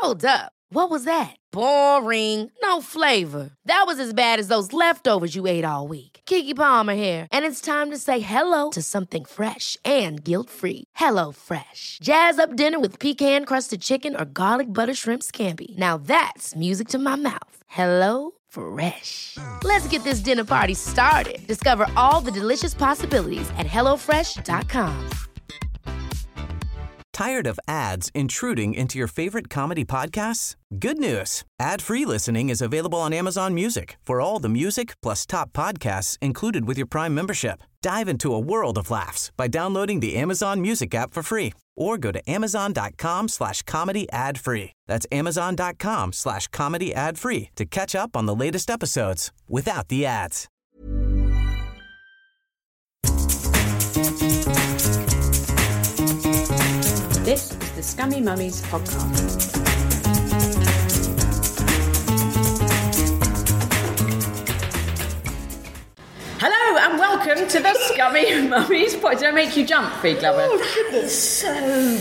Hold up. What was that? Boring. No flavor. That was as bad as those leftovers you ate all week. Keke Palmer here, and it's time to say hello to something fresh and guilt-free. Hello Fresh. Jazz up dinner with pecan-crusted chicken or garlic butter shrimp scampi. Now that's music to my mouth. Hello Fresh. Let's get this dinner party started. Discover all the delicious possibilities at hellofresh.com. Tired of ads intruding into your favorite comedy podcasts? Good news. Ad-free listening is available on Amazon Music for all the music plus top podcasts included with your Prime membership. Dive into a world of laughs by downloading the Amazon Music app for free or go to amazon.com/comedy ad-free. That's amazon.com/comedy ad-free to catch up on the latest episodes without the ads. This is the Scummy Mummies podcast. Hello and welcome to the Scummy Mummies podcast. Did I make you jump, Fee Glover? Oh, it's so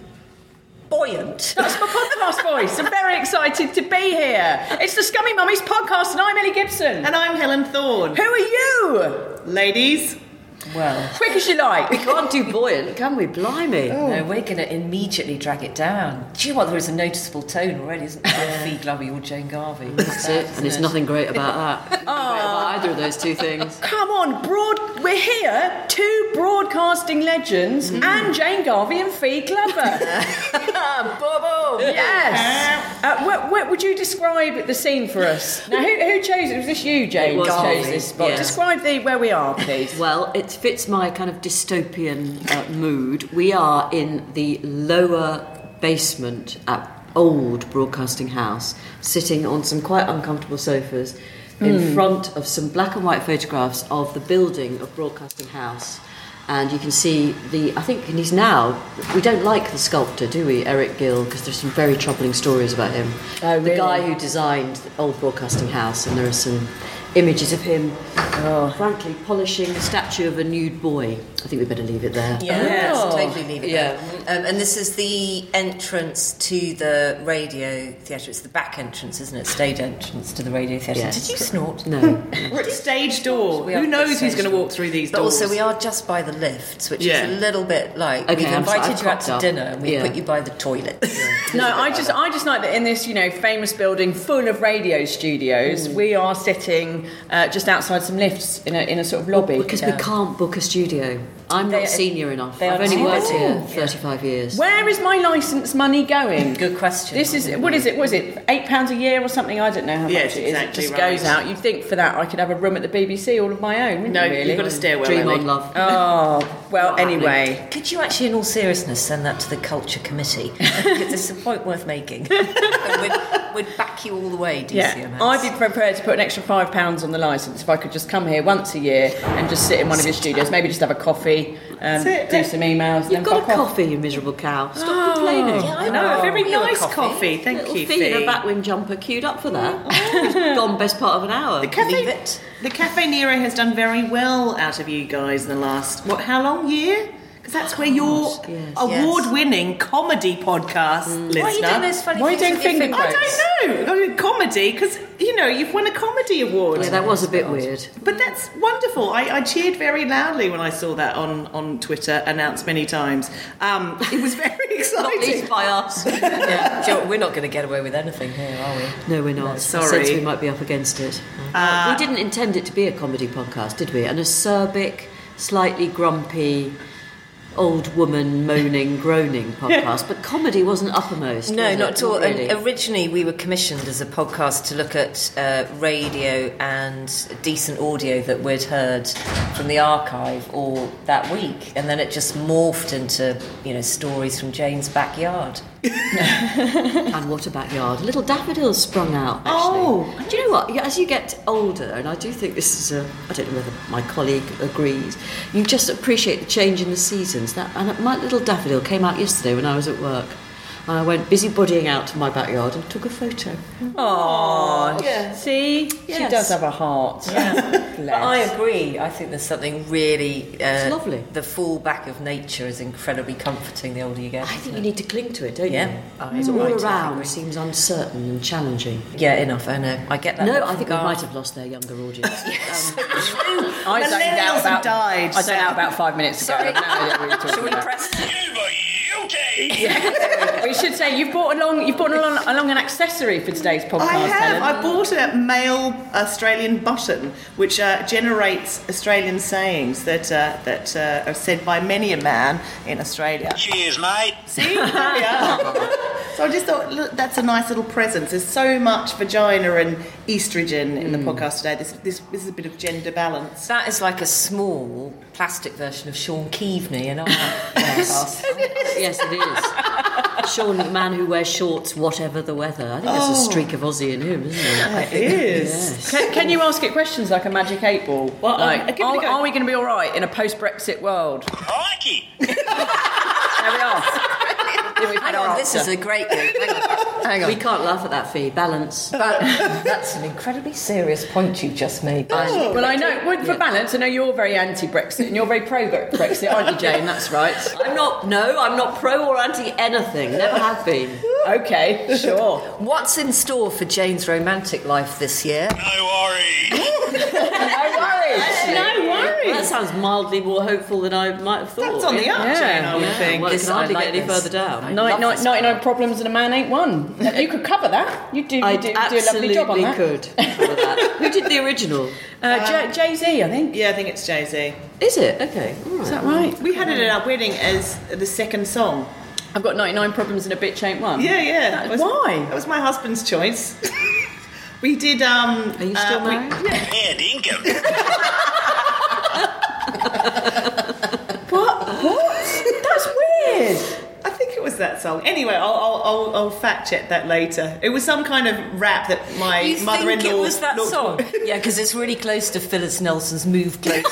buoyant. That's my podcast voice. I'm very excited to be here. It's the Scummy Mummies podcast and I'm Ellie Gibson. And I'm Helen Thorne. Who are you? Ladies. Well, quick as you like. We can't do buoyant, can we? Blimey. Oh. No, we're going to immediately drag it down. Do you know what? There is a noticeable tone already, isn't there? Fee Glover or Jane Garvey. That's it. And there's nothing great about that. Nothing great about either of those two things. Come on, we're here, two broadcasting legends, and Jane Garvey and Fee Glover. Bobo! Yes. What would you describe the scene for us? Now, who chose it? Was this you, Jane? It was chose me, this spot. yeah. Describe where we are, please. Well, it fits my kind of dystopian mood. We are in the lower basement at old Broadcasting House, sitting on some quite uncomfortable sofas in front of some black and white photographs of the building of Broadcasting House. And you can see I think he's now, we don't like the sculptor, do we, Eric Gill, because there's some very troubling stories about him. Oh, really? The guy who designed the old Broadcasting House, and there are some images of him, frankly, polishing the statue of a nude boy. I think we better leave it there. Yes, Oh. totally leave it there. And this is the entrance to the radio theatre. It's the back entrance, isn't it? Stage entrance to the radio theatre. Yes. Did you snort? No. We're at stage door. Who knows who's going to walk through these But doors? also we are just by the lifts, which Yeah. is a little bit like Okay, we've I'm sorry, invited I've you out cocked to up. dinner and we Yeah. put you by the toilet. No, I just like that in this, famous building full of radio studios, we are sitting just outside some lifts in a sort of lobby. Because we can't book a studio. I'm not senior enough. I've only worked here 35 years. Where is my licence money going? Good question. This is what is it? Was it £8 a year or something? I don't know how Yes, much it is. exactly It just right. goes out. You'd think for that I could have a room at the BBC all of my own, wouldn't No, you, really? you've got a stairwell. Dream Ellie. on, love. Oh, well, anyway. Could you actually, in all seriousness, send that to the Culture Committee? Because it's a point worth making. we'd back you all the way, DCMS. I'd be prepared to put an extra £5 on the licence if I could just come here once a year and just sit in one of your studios, maybe just have a coffee, do some emails. You've and got a then fuck off. coffee, you miserable cow. Stop complaining. Yeah, I No, know. a very You a nice coffee. Thank Little you, Fee in Fee. a batwing jumper queued up for that. Gone best part of an hour. The cafe, Leave it. The Cafe Nero has done very well out of you guys in the last, how long, year? Because that's where your yes. award-winning comedy podcast, listener. Why are you doing those funny Why are you things doing with your finger fingers? I don't know. I mean, comedy, because, you've won a comedy award. Yeah, that was a bit weird. But that's wonderful. I cheered very loudly when I saw that on Twitter, announced many times. It was very Not least exciting. by us. Yeah, do you know what, we're not going to get away with anything here, are we? No, we're not. sorry. I sense we might be up against it. We didn't intend it to be a comedy podcast, did we? An acerbic, slightly grumpy, old woman moaning, groaning podcast, but comedy wasn't uppermost. No, was not it? at all. Really. And originally, we were commissioned as a podcast to look at radio and decent audio that we'd heard from the archive or that week, and then it just morphed into stories from Jane's backyard. And what a backyard. Little daffodils sprung out, actually. Oh. Do you know what? As you get older, and I do think this is I don't know whether my colleague agrees, you just appreciate the change in the seasons. And my little daffodil came out yesterday when I was at work. And I went busybodying out to my backyard and took a photo. Oh, Yeah. see, she Yes. does have a heart. But I agree. I think there's something really... It's lovely. The fall back of nature is incredibly comforting the older you get. I think you need to cling to it, don't Yeah. you? I Because all agree. around seems uncertain and challenging. Yeah, enough. I know. I get that. No, I think we might have lost their younger audience. I zoned out Millennials have about died, I zoned out about 5 minutes ago. Sorry. I have no idea what you're talking Shall we about. press... We should say you've brought along an accessory for today's podcast. I have. Helen. I bought a male Australian button, which generates Australian sayings that are said by many a man in Australia. Cheers, mate. See? Yeah. So I just thought, look, that's a nice little presence. There's so much vagina and estrogen in the podcast today. This is a bit of gender balance. That is like a small plastic version of Sean Keaveney in our podcast. Yes, it is. Sean, the man who wears shorts, whatever the weather. I think there's a streak of Aussie in him, isn't there? It is. Yes. Can you ask it questions like a magic 8 ball? Well, like, give it a go. are we going to be all right in a post-Brexit world? Crikey. There we are. We've had Hang our on, this answer. is a great one. Hang on. We can't laugh at that, Fee. Balance. That's an incredibly serious point you've just made. Well, I know. Well, for balance, I know you're very anti-Brexit and you're very pro-Brexit, aren't you, Jane? That's right. I'm not pro or anti anything. Never have been. Okay, sure. What's in store for Jane's romantic life this year? No worries. No worries. No worries. Well, that sounds mildly more hopeful than I might have thought. That's on the up, Yeah. Jane, I would think. Well, it This- can hardly I like get any this. further down. 99 problems and a man ain't one. You could cover that. You do a lovely job on that. could cover that. Who did the original? Jay-Z, I think. Yeah, I think it's Jay-Z. Is it? Okay. All right. Is that right? We had it at our wedding as the second song. I've got 99 problems and a bitch ain't one. Yeah. Why? That was my husband's choice. We did. Are you still married? Yeah, dinkum. What? That's weird. I think it was that song. Anyway, I'll fact check that later. It was some kind of rap that my You mother-in-law think it was that looked- song? Yeah, because it's really close to Phyllis Nelson's Move Closer.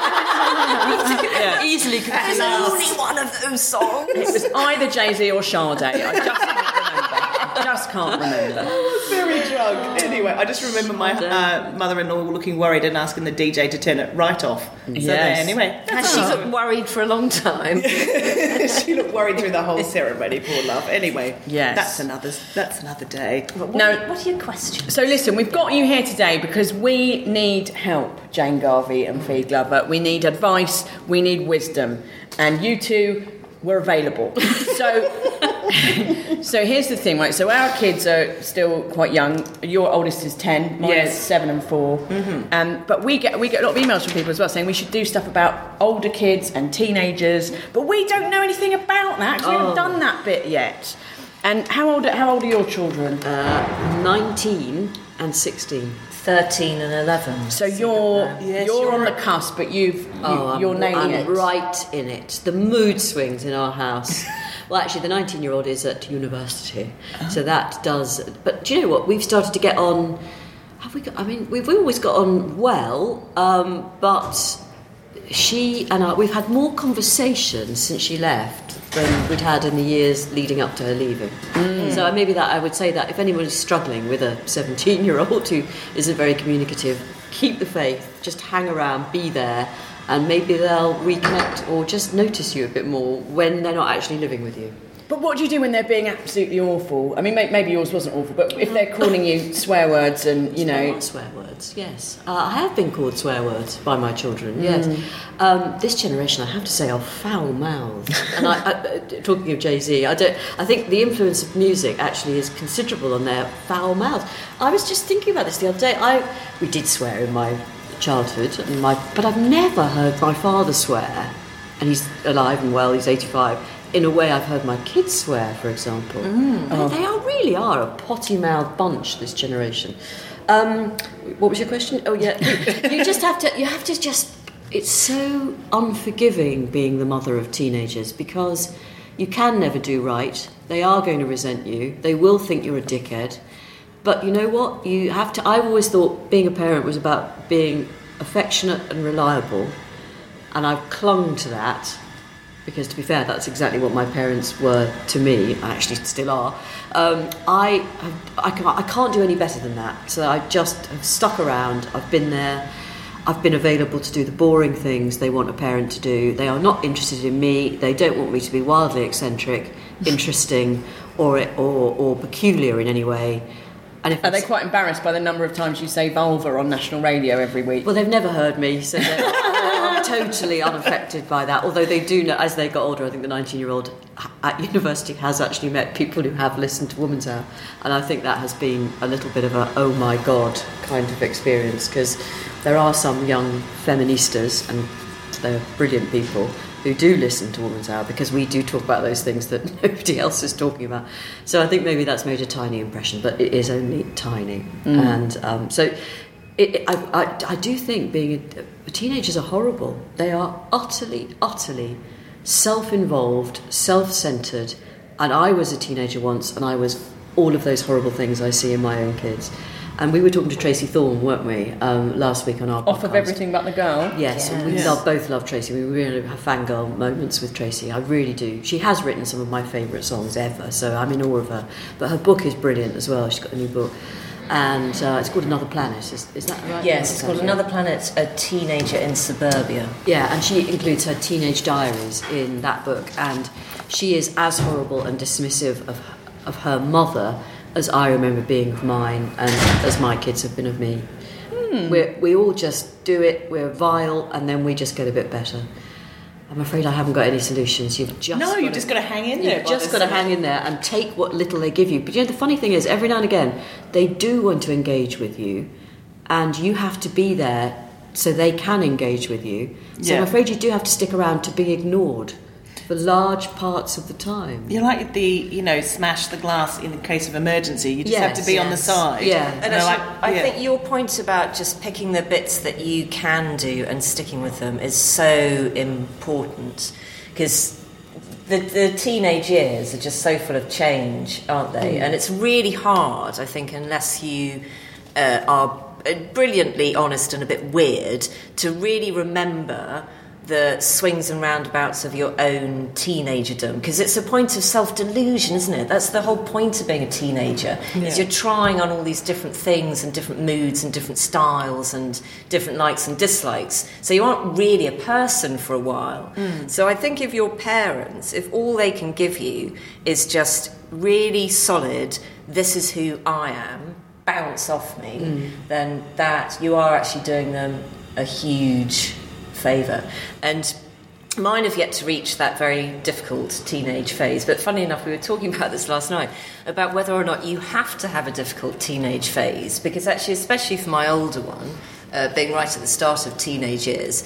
Easily It's confused. only one of those songs. It was either Jay-Z or Sade. I just can't remember. I just can't remember. Very drunk. Anyway, I just remember my mother-in-law looking worried and asking the DJ to turn it right off. So Yes. there, anyway, Has she looked worried for a long time? she looked worried through the whole ceremony. Poor love. Anyway, Yes. that's another day. No. What are your questions? So listen, we've got you here today because we need help, Jane Garvey and Fee Glover. We need advice, we need wisdom, and you two were available. So here's the thing, right? So our kids are still quite young. Your oldest is 10, mine Yes. is 7 and 4. But we get a lot of emails from people as well saying we should do stuff about older kids and teenagers, but we don't know anything about that 'cause we haven't done that bit yet. And how old are your children? 19 and 16. 13 and 11. So you're Yes, you're on you're- the cusp, but you're I'm nailing it. right in it. The mood swings in our house. Well, actually, the 19-year-old is at university, so that does. But do you know what? We've started to get on. Have we got? I mean, we've always got on well, but she and I, we've had more conversations since she left than we'd had in the years leading up to her leaving. So maybe that I would say that if anyone is struggling with a 17-year-old who isn't very communicative, keep the faith, just hang around, be there, and maybe they'll reconnect or just notice you a bit more when they're not actually living with you. But what do you do when they're being absolutely awful? I mean, maybe yours wasn't awful, but if they're calling you swear words and, you know... Swear words, yes. I have been called swear words by my children, yes. This generation, I have to say, are foul-mouthed. And talking of Jay-Z, I think the influence of music actually is considerable on their foul-mouthed. I was just thinking about this the other day. We did swear in my childhood, but I've never heard my father swear, and he's alive and well, he's 85, in a way I've heard my kids swear, for example. They really are a potty-mouthed bunch, this generation. What was your question? Oh, yeah. You have to just... It's so unforgiving being the mother of teenagers because you can never do right. They are going to resent you. They will think you're a dickhead. But you know what? You have to... I've always thought being a parent was about being affectionate and reliable, and I've clung to that. because to be fair, that's exactly what my parents were to me, actually still are. I can't do any better than that. So I just have stuck around. I've been there. I've been available to do the boring things they want a parent to do. They are not interested in me. They don't want me to be wildly eccentric, interesting, or peculiar in any way. And Are they quite embarrassed by the number of times you say vulva on national radio every week? Well, they've never heard me, so they're totally unaffected by that. Although they do know, as they got older, I think the 19-year-old at university has actually met people who have listened to Woman's Hour. And I think that has been a little bit of a, oh my God, kind of experience, because there are some young feministas, and they're brilliant people, who do listen to Woman's Hour, because we do talk about those things that nobody else is talking about. So I think maybe that's made a tiny impression, but it is only tiny. And I do think being teenagers are horrible. They are utterly self-involved, self-centred. And I was a teenager once, and I was all of those horrible things I see in my own kids. And we were talking to Tracy Thorne, weren't we, last week on our podcast. Off of Everything But the Girl? Yes, and we both love Tracy. We really have fangirl moments with Tracy. I really do. She has written some of my favourite songs ever, so I'm in awe of her. But her book is brilliant as well. She's got a new book. And it's called Another Planet. Is that right? Yes, it's called Another Planet, A Teenager in Suburbia. Yeah, and she includes her teenage diaries in that book. And she is as horrible and dismissive of her mother as I remember being of mine, and as my kids have been of me. We all just do it, we're vile, and then we just get a bit better. I'm afraid I haven't got any solutions. You've just got to hang in there. You've just got to hang in there and take what little they give you. But the funny thing is, every now and again, they do want to engage with you, and you have to be there so they can engage with you. So I'm afraid you do have to stick around to be ignored for large parts of the time. You're like smash the glass in case of emergency. You just have to be on the side. Yeah. And I think your point about just picking the bits that you can do and sticking with them is so important, because the teenage years are just so full of change, aren't they? And it's really hard, I think, unless you are brilliantly honest and a bit weird, to really remember the swings and roundabouts of your own teenagerdom, because it's a point of self-delusion, isn't it? That's the whole point of being a teenager, is you're trying on all these different things and different moods and different styles and different likes and dislikes, so you aren't really a person for a while. So I think if your parents, if all they can give you is just really solid, this is who I am, bounce off me, then that you are actually doing them a huge favour. And mine have yet to reach that very difficult teenage phase, but funny enough, we were talking about this last night, about whether or not you have to have a difficult teenage phase, because actually, especially for my older one, being right at the start of teenage years,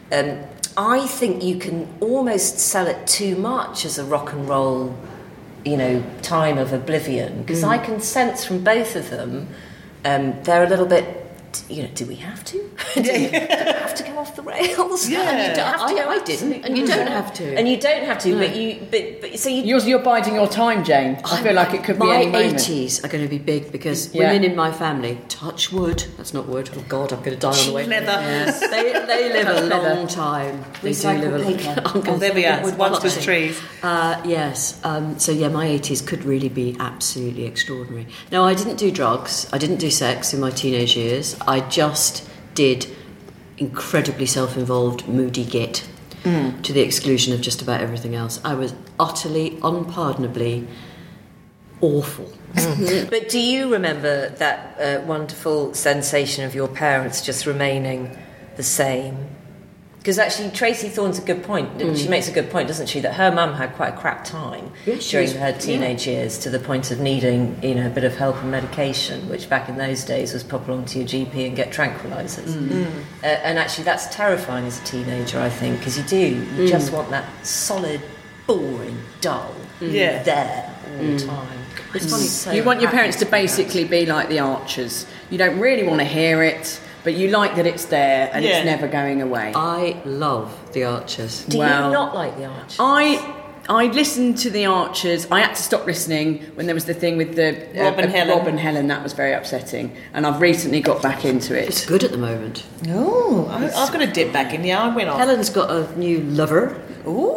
I think you can almost sell it too much as a rock and roll, time of oblivion, because I can sense from both of them they're a little bit, do we have to? Do we have to go off the rails? Yeah. And you don't have to. I didn't, and you don't have to. And you don't have to, No. but so you. You're biding your time, Jane. I feel like it could be any moment. My 80s are going to be big, because women in my family, touch wood, that's not wood, oh God, I'm going to die on the way. Leather. Yes. They live a long time. They do live a long time. Oh, there we are. Once was trees. Yes. So my 80s could really be absolutely extraordinary. No, I didn't do drugs. I didn't do sex in my teenage years. I just did incredibly self-involved, moody git to the exclusion of just about everything else. I was utterly, unpardonably awful. But do you remember that wonderful sensation of your parents just remaining the same? Because actually, Tracy Thorne's a good point. She makes a good point, doesn't she? That her mum had quite a crap time during her teenage years, to the point of needing, a bit of help and medication, which back in those days was pop along to your GP and get tranquilizers. And actually, that's terrifying as a teenager, I think, because you just want that solid, boring, dull, there all the time. It's funny. So you want your parents to basically be like the Archers. You don't really want to hear it, but you like that it's there and it's never going away. I love the Archers. Do you not like the Archers? I listened to the Archers. I had to stop listening when there was the thing with the Rob and Helen. That was very upsetting, and I've recently got back into it. It's good at the moment. Oh, I've got to dip back in. I went off. Helen's got a new lover. Ooh, that's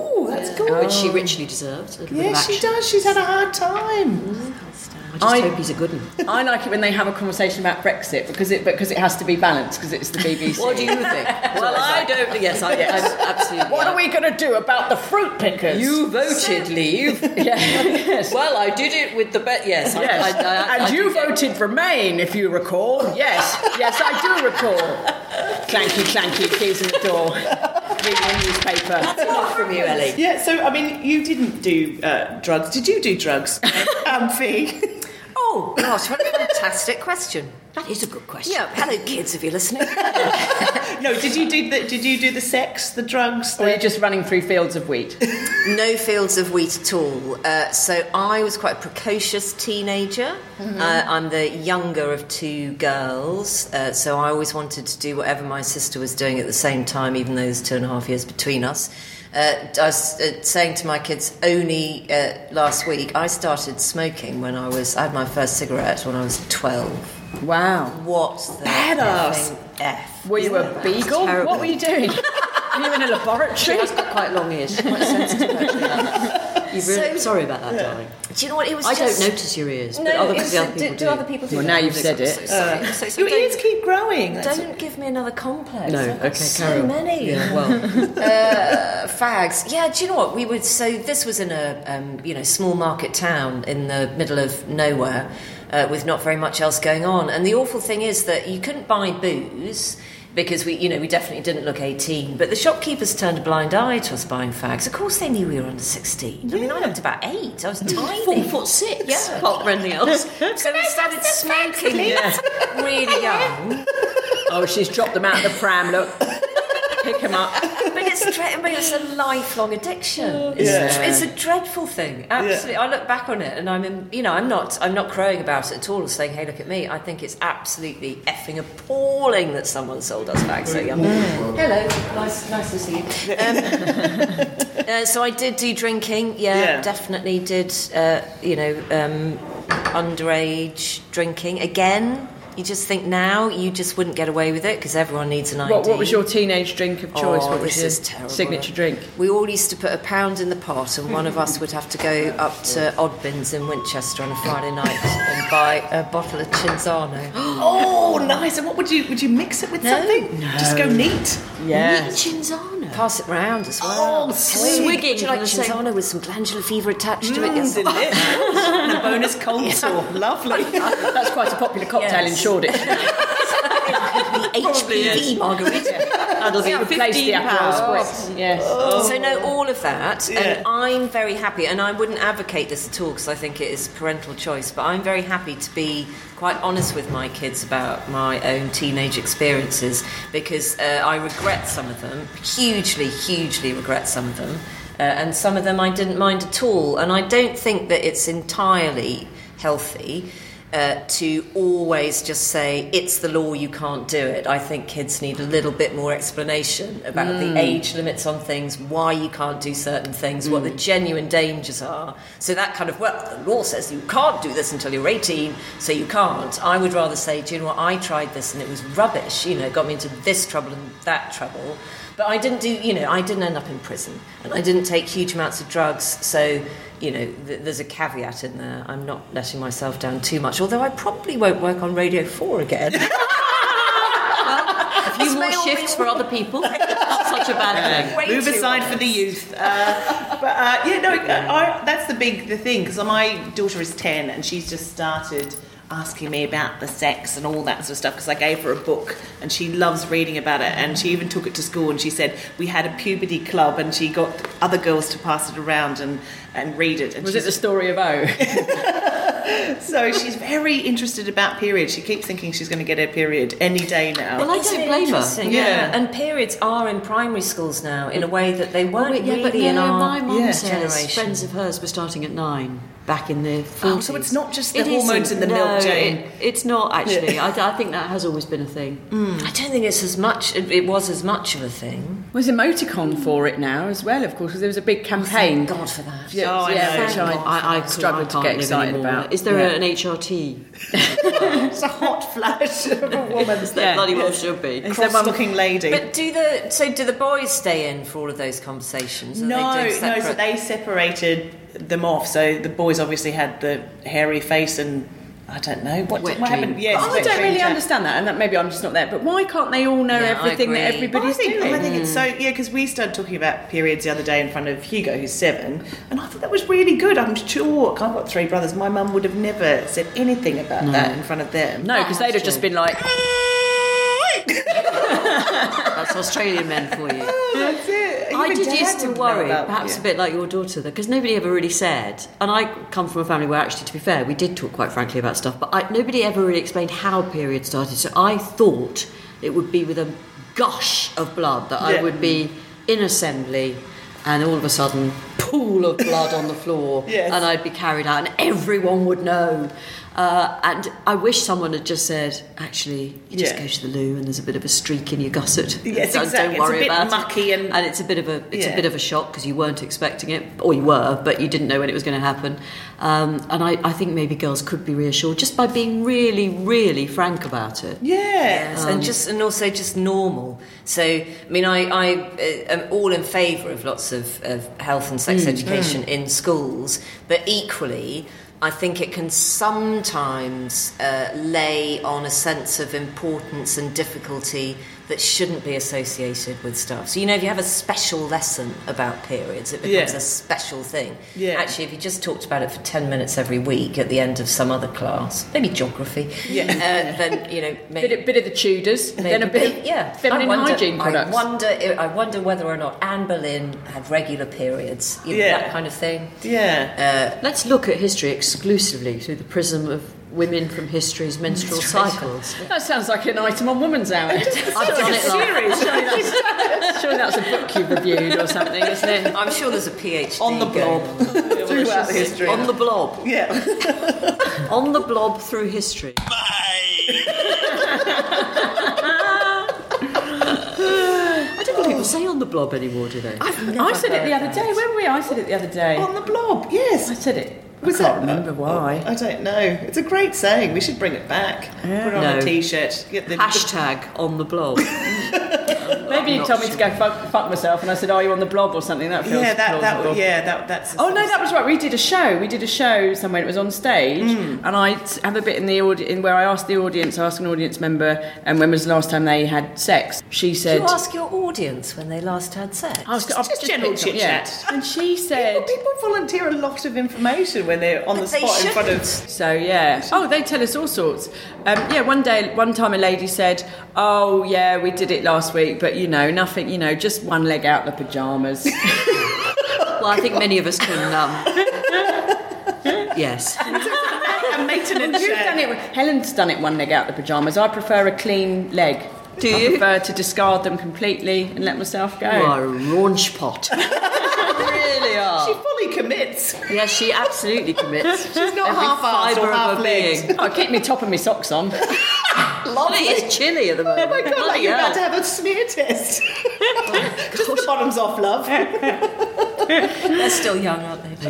That's good. Which she richly deserves. A little bit of Yeah, she action. does. She's had a hard time. I just hope he's a good one. I like it when they have a conversation about Brexit because it has to be balanced because it's the BBC. What do you think? Well, I don't. Yes, I absolutely. What are we going to do about the fruit pickers? You voted leave. Yes. Well, I did it with the bet. Yes. Yes. I And you did get- voted for Remain, if you recall. Yes. Yes, I do recall. Clanky, clanky, keys in the door. Reading a newspaper. Enough from you, Ellie. Yeah, so, I mean, you didn't do drugs. Did you do drugs, Fee? Oh, gosh, what a fantastic question. That is a good question. Yeah, hello, kids, if you're listening. No, did you do the sex, the drugs? Or you're just running through fields of wheat. No fields of wheat at all. So I was quite a precocious teenager. I'm the younger of two girls, so I always wanted to do whatever my sister was doing at the same time, even though there's 2.5 years between us. I was saying to my kids only last week, I started smoking when I had my first cigarette when I was 12. Wow. What the Badass. effing F? Were you a beagle? terrible. What were you doing? Were you in a She laboratory? has got quite long ears. She's quite sensitive, actually. Sorry about that, darling. Do you know what? It was I just... don't notice your ears, No, but other it's- people do. do other people do Well, that? now you've said it. So sorry. So Your don't- ears keep growing. Don't give me another complex. No, I've got okay, so carry on. many. Yeah, well, Fags. Yeah, do you know what? So this was in a small market town in the middle of nowhere, with not very much else going on. And the awful thing is that you couldn't buy booze because we definitely didn't look 18. But the shopkeepers turned a blind eye to us buying fags. Of course, they knew we were under 16. I mean, I looked about 8. I was tiny. 4'6". Yeah. Apart from anything else. So we started smoking really young. Oh, she's dropped them out of the pram, look. Pick them up. But it's a lifelong addiction. It's a dreadful thing. Absolutely. I look back on it and I'm not crowing about it at all or saying, hey, look at me. I think it's absolutely effing appalling that someone sold us back so young. Hello. Nice to see you. So I did do drinking. Yeah. Definitely did, underage drinking. Again, you just think now you just wouldn't get away with it because everyone needs an ID. What was your teenage drink of choice? Oh, What was this your is terrible. signature drink? We all used to put £1 in the pot, and one of us would have to go up to Oddbins in Winchester on a Friday night and buy a bottle of Cinzano. Oh, nice. And what would you mix it with something? No. Just go neat. Yeah. Cinzano. Pass it round as Oh, well. swigging Would you like from the same- Cinzano with some glandular fever attached to it? Yes. Delicious. And a bonus cold sore. Lovely. That's quite a popular cocktail in Yes. Shoreditch. The HPV margarita. That'll be Replace the Aperol £15. Spritz. Yes. So no, all of that, and I'm very happy, and I wouldn't advocate this at all because I think it is parental choice, but I'm very happy to be quite honest with my kids about my own teenage experiences because I regret some of them, hugely regret some of them, and some of them I didn't mind at all, and I don't think that it's entirely healthy to always just say it's the law, you can't do it. I think kids need a little bit more explanation about the age limits on things, why you can't do certain things, what the genuine dangers are. So that kind of, well, the law says you can't do this until you're 18, so you can't. I would rather say, do you know what, I tried this and it was rubbish, it got me into this trouble and that trouble. But I didn't I didn't end up in prison, and I didn't take huge amounts of drugs, so there's a caveat in there. I'm not letting myself down too much, although I probably won't work on Radio 4 again. A few more shifts for other people. Not such a bad thing. Move aside for the youth. That's the thing, because my daughter is 10 and she's just started asking me about the sex and all that sort of stuff because I gave her a book and she loves reading about it, and she even took it to school and she said we had a puberty club and she got other girls to pass it around and read it. And Was it the story of O? So she's very interested about periods. She keeps thinking she's going to get her period any day now. Well, I don't blame her. Interesting, Yeah. And periods are in primary schools now in a way that they weren't Yeah, but really in our my mum says generation. friends of hers were starting at 9 back in the 40s. Oh, so it's not just the It hormones isn't. in the milk, Jane. It's not actually. I think that has always been a thing. I don't think it's as much. It was as much of a thing. There's emoticon for it now as well, of course, because there was a big campaign. Thank God for that. Yeah, Oh, I know. which I struggled to can't get live excited anymore. about. Is there Yeah. an HRT? It's a hot flash of a woman. They bloody well should be. Cross-looking lady. But do the boys stay in for all of those conversations? Or No, they do so separate? they separated them off. So the boys obviously had the hairy face and I don't know what Wet happened. dream. Yes, I wet don't dream really chat. understand that, and that maybe I'm just not there. But why can't they all know Yeah, I everything that agree. everybody's I doing? think it's so because we started talking about periods the other day in front of Hugo, who's 7, and I thought that was really good. I'm sure I've got 3 brothers. My mum would have never said anything about that in front of them. No, because they'd have just been like, That's Australian men for you. That's it. I Even did Dad used to wouldn't know worry, about- perhaps yeah. a bit like your daughter, because nobody ever really said, and I come from a family where actually, to be fair, we did talk quite frankly about stuff, but nobody ever really explained how periods started, so I thought it would be with a gush of blood, that I Yeah. would be in assembly, and all of a sudden, pool of blood on the floor, Yes. and I'd be carried out, and everyone would know. And I wish someone had just said, actually, you just Yeah. go to the loo and there's a bit of a streak in your gusset. Yes, Don't exactly. worry It's a bit about mucky it. and- it's a bit of a Yeah. bit of a shock because you weren't expecting it, or you were, but you didn't know when it was going to happen. And I think maybe girls could be reassured just by being really, really frank about it. Yeah. Yes, and also just normal. So, I mean, I am all in favour of lots of health and sex education in schools, but equally, I think it can sometimes lay on a sense of importance and difficulty that shouldn't be associated with stuff. So, if you have a special lesson about periods, it becomes Yeah. a special thing. Yeah. Actually, if you just talked about it for 10 minutes every week at the end of some other class, maybe geography, then, maybe... bit of the Tudors, then a bit of feminine hygiene products. I wonder whether or not Anne Boleyn had regular periods, that kind of thing. Yeah. Let's look at history exclusively through the prism of women from history's menstrual cycles. That sounds like an item on Woman's Hour. I've done it like Surely that's a book you've reviewed or something, isn't it? I'm sure there's a PhD On the going blob. on. Throughout history. on the blob. Yeah. On the blob through history. I don't think people say on the blob anymore, do they? I said it the other day. Where were we? I said it the other day. On the blob, yes. I said it. Was I can't that- remember why. I don't know. It's a great saying. We should bring it back. Put it on No. a T-shirt. Get the Hashtag on the blob. Maybe you told me to go fuck myself, and I said, "Are you on the blob or something?" That feels plausible. That's. Oh no, that was right. We did a show somewhere. It was on stage, and I have a bit in the audience where I asked the audience, I asked an audience member, and when was the last time they had sex? She Do said, you ask your audience when they last had sex? I've just general picked up- chit-chat. And she said, People volunteer a lot of information when they're on the They spot in front of. shouldn't. so yeah. Oh, they tell us all sorts. One time a lady said, "Oh yeah, we did it last week, but nothing. Just one leg out the pajamas." Well, I think many of us can. Yes. A maintenance Who's shed. done it? Helen's done it one leg out the pajamas. I prefer a clean leg. Do I you? prefer to discard them completely and let myself go. You are a raunch pot. You really are. She fully commits. Yes, she absolutely commits. She's not Every half-assed fibre or of her half-legged. being. I keep me top of my socks on. Lovely. It's chilly at the moment. Oh my god, like you're Bloody about to hell. have a smear test. Just the bottoms off, love. They're still young, aren't they?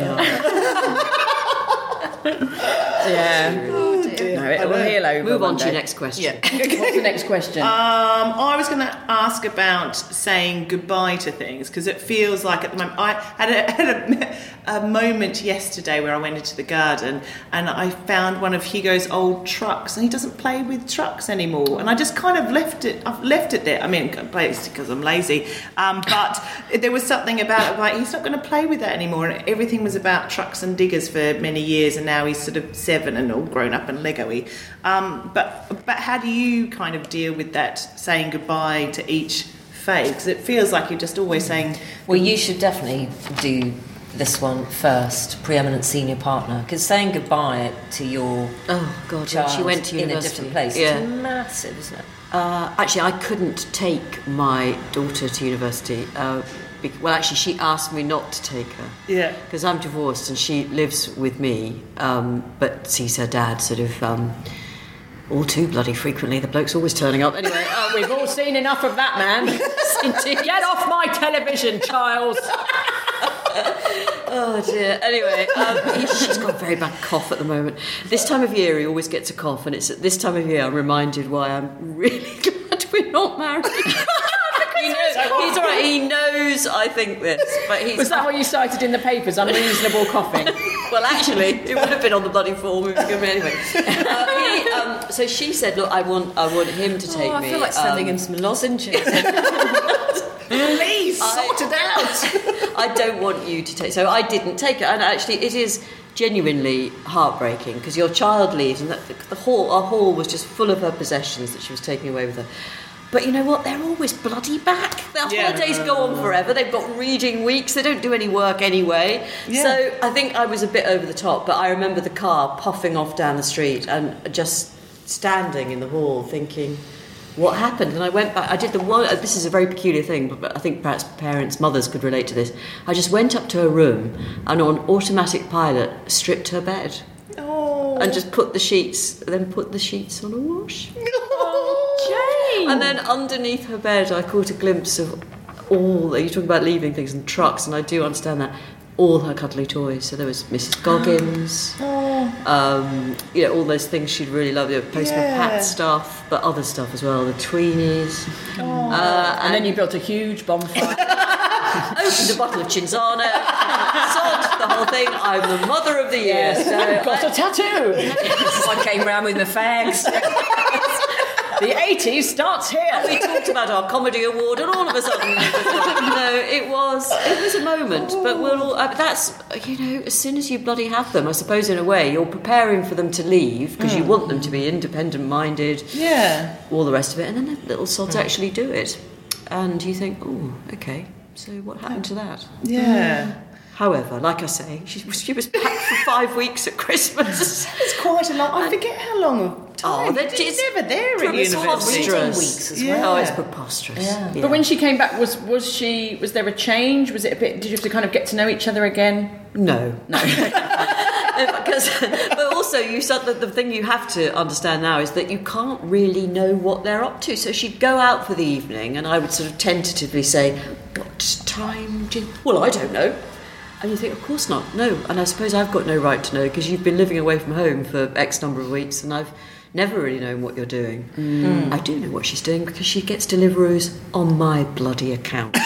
Yeah. No, it'll heal over. Move one on to day. your next question. What's the next question? I was going to ask about saying goodbye to things because it feels like at the moment I had a moment yesterday where I went into the garden and I found one of Hugo's old trucks and he doesn't play with trucks anymore and I just kind of left it. I've left it there. I mean, it's because I'm lazy, but there was something about it like he's not going to play with that anymore and everything was about trucks and diggers for many years and now he's sort of 7 and all grown up and Lego-y. But how do you kind of deal with that, saying goodbye to each phase? Because it feels like you're just always saying... Well, you should definitely do this one first, preeminent senior partner, because saying goodbye to your Oh, God, child she went to in a university. different place, Yeah. it's massive, isn't it? Actually, I couldn't take my daughter to university. Well, actually, she asked me not to take her. Yeah. Because I'm divorced and she lives with me, but sees her dad sort of all too bloody frequently. The bloke's always turning up. Anyway, We've all seen enough of that, man. Get off my television, Charles. oh dear. Anyway, she's got very bad cough at the moment. This time of year, he always gets a cough, and it's at this time of year I'm reminded why I'm really glad we're not married. He's all right. He knows I think this, but he's. Was that what you cited in the papers? Unreasonable coughing. Well, actually, it would have been on the bloody form. Anyway. So she said, "Look, I want him to take me." I feel like sending him some lozenges. Please, sort it out. I don't want you to take. So I didn't take it, and actually, it is genuinely heartbreaking because your child leaves, and our hall was just full of her possessions that she was taking away with her. But you know what? They're always bloody back. Their holidays go on forever. They've got reading weeks. They don't do any work anyway. Yeah. So I think I was a bit over the top. But I remember the car puffing off down the street and just standing in the hall thinking, what happened? And I went back. I did the one. This is a very peculiar thing, but I think perhaps parents, mothers could relate to this. I just went up to her room and on automatic pilot stripped her bed. And just put the sheets on a wash. And then underneath her bed, I caught a glimpse of all. You talk about leaving things in trucks, and I do understand that. All her cuddly toys. So there was Mrs. Goggins, all those things she'd really love. Postman Pat stuff, but other stuff as well. The Tweenies. And then you built a huge bonfire. Opened a bottle of Cinzano, sold the whole thing. I'm the mother of the year. So got a tattoo. I came round with my fags. The 80s starts here. And we talked about our comedy award, and all of a sudden, it was a moment. But we'll all. That's as soon as you bloody have them, I suppose in a way you're preparing for them to leave because you want them to be independent-minded. Yeah. All the rest of it, and then the little sods actually do it, and you think, oh, okay. So what happened to that? Yeah. However, like I say, she was back for 5 weeks at Christmas. It's quite a long. I forget how long of time. It's never there at university. Weeks as well. Oh, it's preposterous. Yeah. But when she came back, was there a change? Was it a bit? Did you have to kind of get to know each other again? No. But also, the thing you have to understand now is that you can't really know what they're up to. So she'd go out for the evening, and I would sort of tentatively say, "What time do you?" Well, I don't know. And you think, of course not, no. And I suppose I've got no right to know because you've been living away from home for X number of weeks and I've never really known what you're doing. I do know what she's doing because she gets Deliveroo's on my bloody account.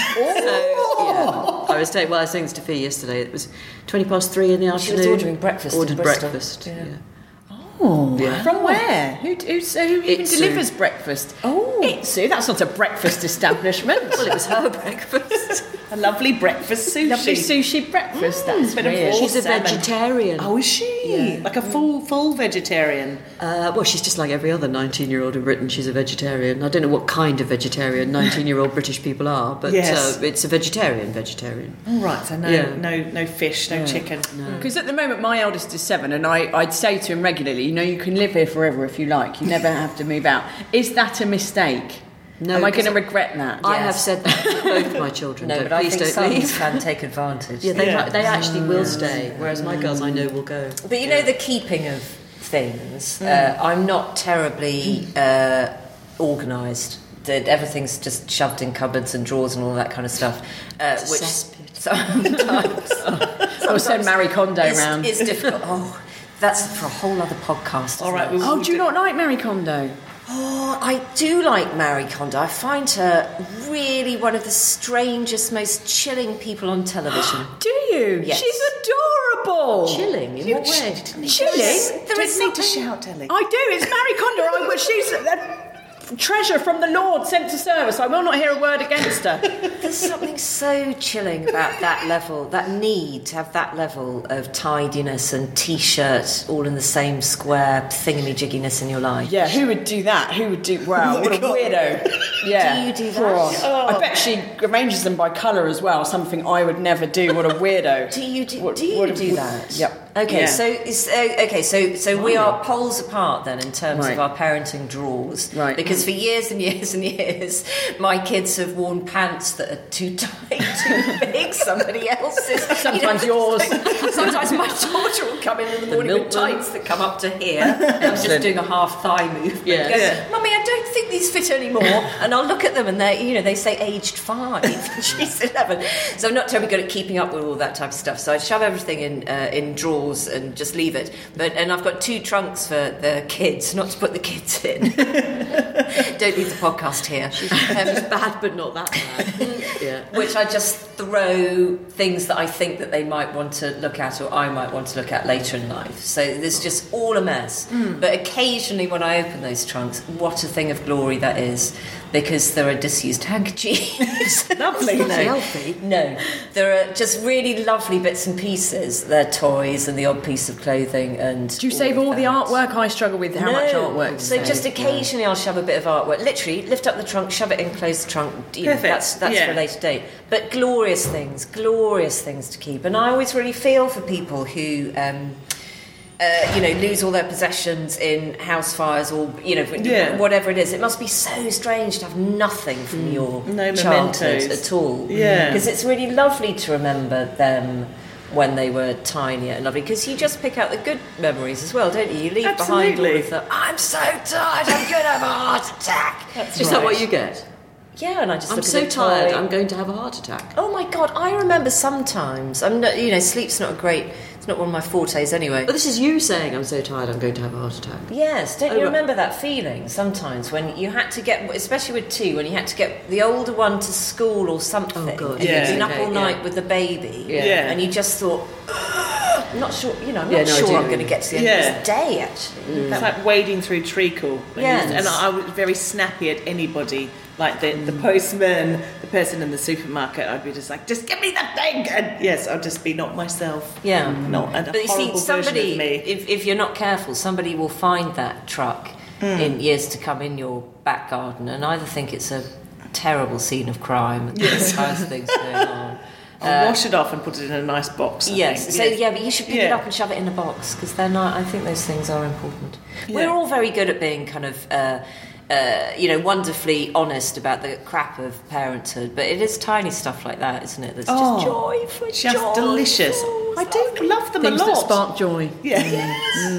I was saying this to Fee yesterday. It was 3:20 in the afternoon. She was ordering breakfast. Ordered breakfast. Yeah. Oh, yeah. From where? Who even delivers breakfast? Oh, Itsu. That's not a breakfast establishment. Well, it was her breakfast. A lovely breakfast sushi. Lovely sushi breakfast. That's weird. She's a vegetarian. Oh, is she? Yeah. Like a full vegetarian? Well, she's just like every other 19-year-old in Britain. She's a vegetarian. I don't know what kind of vegetarian 19-year-old British people are, but it's a vegetarian. All right, so no fish, no chicken. Because at the moment my eldest is 7 and I'd say to him regularly, you can live here forever if you like. You never have to move out. Is that a mistake? No. Am I going to regret that? I have said that to both my children. No, but I think some can take advantage. Yeah, they actually will stay, whereas my girls I know will go. But the keeping of things, I'm not terribly organised. Everything's just shoved in cupboards and drawers and all that kind of stuff. Which sometimes send Marie Kondo round. It's difficult. Oh, that's for a whole other podcast. All right. Do you not like Marie Kondo? Oh, I do like Marie Kondo. I find her really one of the strangest, most chilling people on television. Do you? Yes. She's adorable. Chilling? In what way? Chilling? There is need to shout, Ellie. I do. It's Marie Kondo. She's a treasure from the Lord sent to service. I will not hear a word against her. There's something so chilling about that level, that need to have that level of tidiness and T-shirt all in the same square thingamajigginess in your life. Yeah, who would do that? Wow, what a weirdo. Yeah. Do you do that? I bet she arranges them by colour as well, something I would never do. What a weirdo. Do you do that? Yep. Okay, so we are poles apart then in terms of our parenting drawers. Right. Because for years and years and years, my kids have worn pants that are too tight, too big, somebody else's. Sometimes yours. Sometimes my daughter will come in the morning with tights that come up to here. I'm just doing a half thigh movement. Mummy, I don't think these fit anymore. And I'll look at them and they say aged 5. She's 11. So I'm not terribly good at keeping up with all that type of stuff. So I shove everything in drawers. drawers and just leave it. And I've got 2 trunks for the kids, not to put the kids in. Don't leave the podcast here. She's bad, but not that bad. Yeah. Which I just throw things that I think that they might want to look at or I might want to look at later in life. So there's just all a mess. But occasionally when I open those trunks, what a thing of glory that is, because there are disused handkerchiefs. Lovely. Healthy. No, there are just really lovely bits and pieces. They're toys and the odd piece of clothing. And Do you save all the that. artwork? I struggle with how much artwork. So just occasionally I'll shove a bit of artwork. Literally, lift up the trunk, shove it in, close the trunk. You know, Perfect. that's Yeah. for a later date. But glorious things to keep. And I always really feel for people who... lose all their possessions in house fires or, whatever it is. It must be so strange to have nothing from your No childhood mementos. at all. Yeah. Because it's really lovely to remember them when they were tinier and lovely, because you just pick out the good memories as well, don't you? You leave behind all of the, I'm so tired, I'm going to have a heart attack. Is that what you get? Yeah, and I just I'm look so at the tired, toy. I'm going to have a heart attack. Oh my God, I remember sometimes, sleep's not it's not one of my fortes anyway. But this is you saying, I'm so tired, I'm going to have a heart attack. Yes, don't you right. remember that feeling sometimes when you had to get, especially with 2, when you had to get the older one to school or something, Oh, God. and Yeah. you'd been up Okay, all night with the baby, Yeah. and you just thought, I'm not sure, I'm not Yeah, no, I sure do. I'm going to get to the end of this day, actually. It's like wading through treacle. Yes. And I was very snappy at anybody, like the postman, the person in the supermarket. I'd be just like, just give me the thing. And yes, I'll just be not myself. Yeah. Not a But you see, horrible version somebody, of me. if you're not careful, somebody will find that truck in years to come in your back garden and either think it's a terrible scene of crime, yes. things going on. I'll wash it off and put it in a nice box. I Yes. think. So yeah, but you should pick it Yeah. up and shove it in a box because they're not. I think those things are important. We're all very good at being kind of, wonderfully honest about the crap of parenthood, but it is tiny stuff like that, isn't it? That's just joy for Just joy. delicious. I do love them Things a lot. that spark joy. Yeah.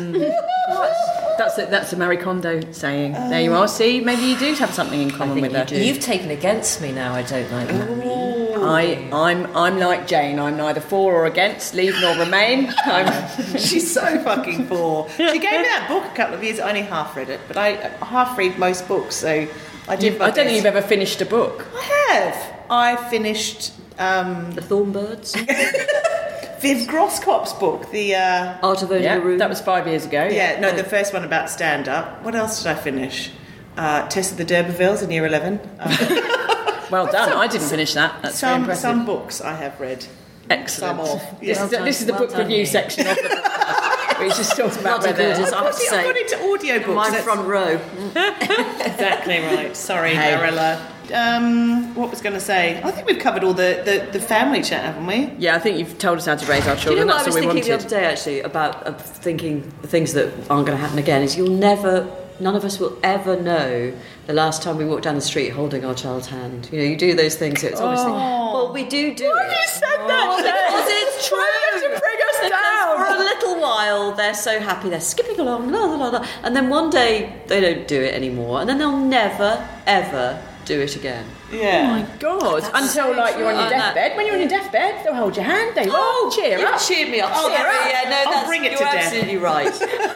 That's a Marie Kondo saying. There you are. See, maybe you do have something in common with her. You've taken against me now. I don't like that. I'm like Jane. I'm neither for or against. Leave nor remain. She's so fucking poor. She gave me that book a couple of years. I only half read it, but I half read most books, so I did. I don't think you've ever finished a book. I have. I finished The Thornbirds? Viv Groskop's book. The Art of Owning a Room? That was 5 years ago. the first one about stand up. What else did I finish? Tess of the D'Urbervilles in year 11. Well done. I didn't finish that. That's very impressive. Some books I have read. Excellent. Some of. This is the book review you. section of the podcast. We just talked about Not as good whether... as I have to I've got say. into audiobooks. My That's front row. exactly right. Sorry, Hey. Marilla. What was going to say? I think we've covered all the family chat, haven't we? Yeah, I think you've told us how to raise our Do you children. know what That's I all was we thinking the wanted. other day, actually, about thinking the things that aren't going to happen again, is none of us will ever know the last time we walked down the street holding our child's hand. You know, you do those things, so it's obviously... Well, we do it. Why have you said that, Because it's true. Why do you have to bring us Because down? for a little while, they're so happy, they're skipping along, la la la la, and then one day they don't do it anymore, and then they'll never, ever do it again. Yeah. Oh my God. Until, like, you're on your true. deathbed. When you're on your deathbed, they'll hold your hand. They will. Cheer you up. cheered me up. Oh, Cheer up. Yeah, no, I'll that's, bring it you're to death. absolutely right.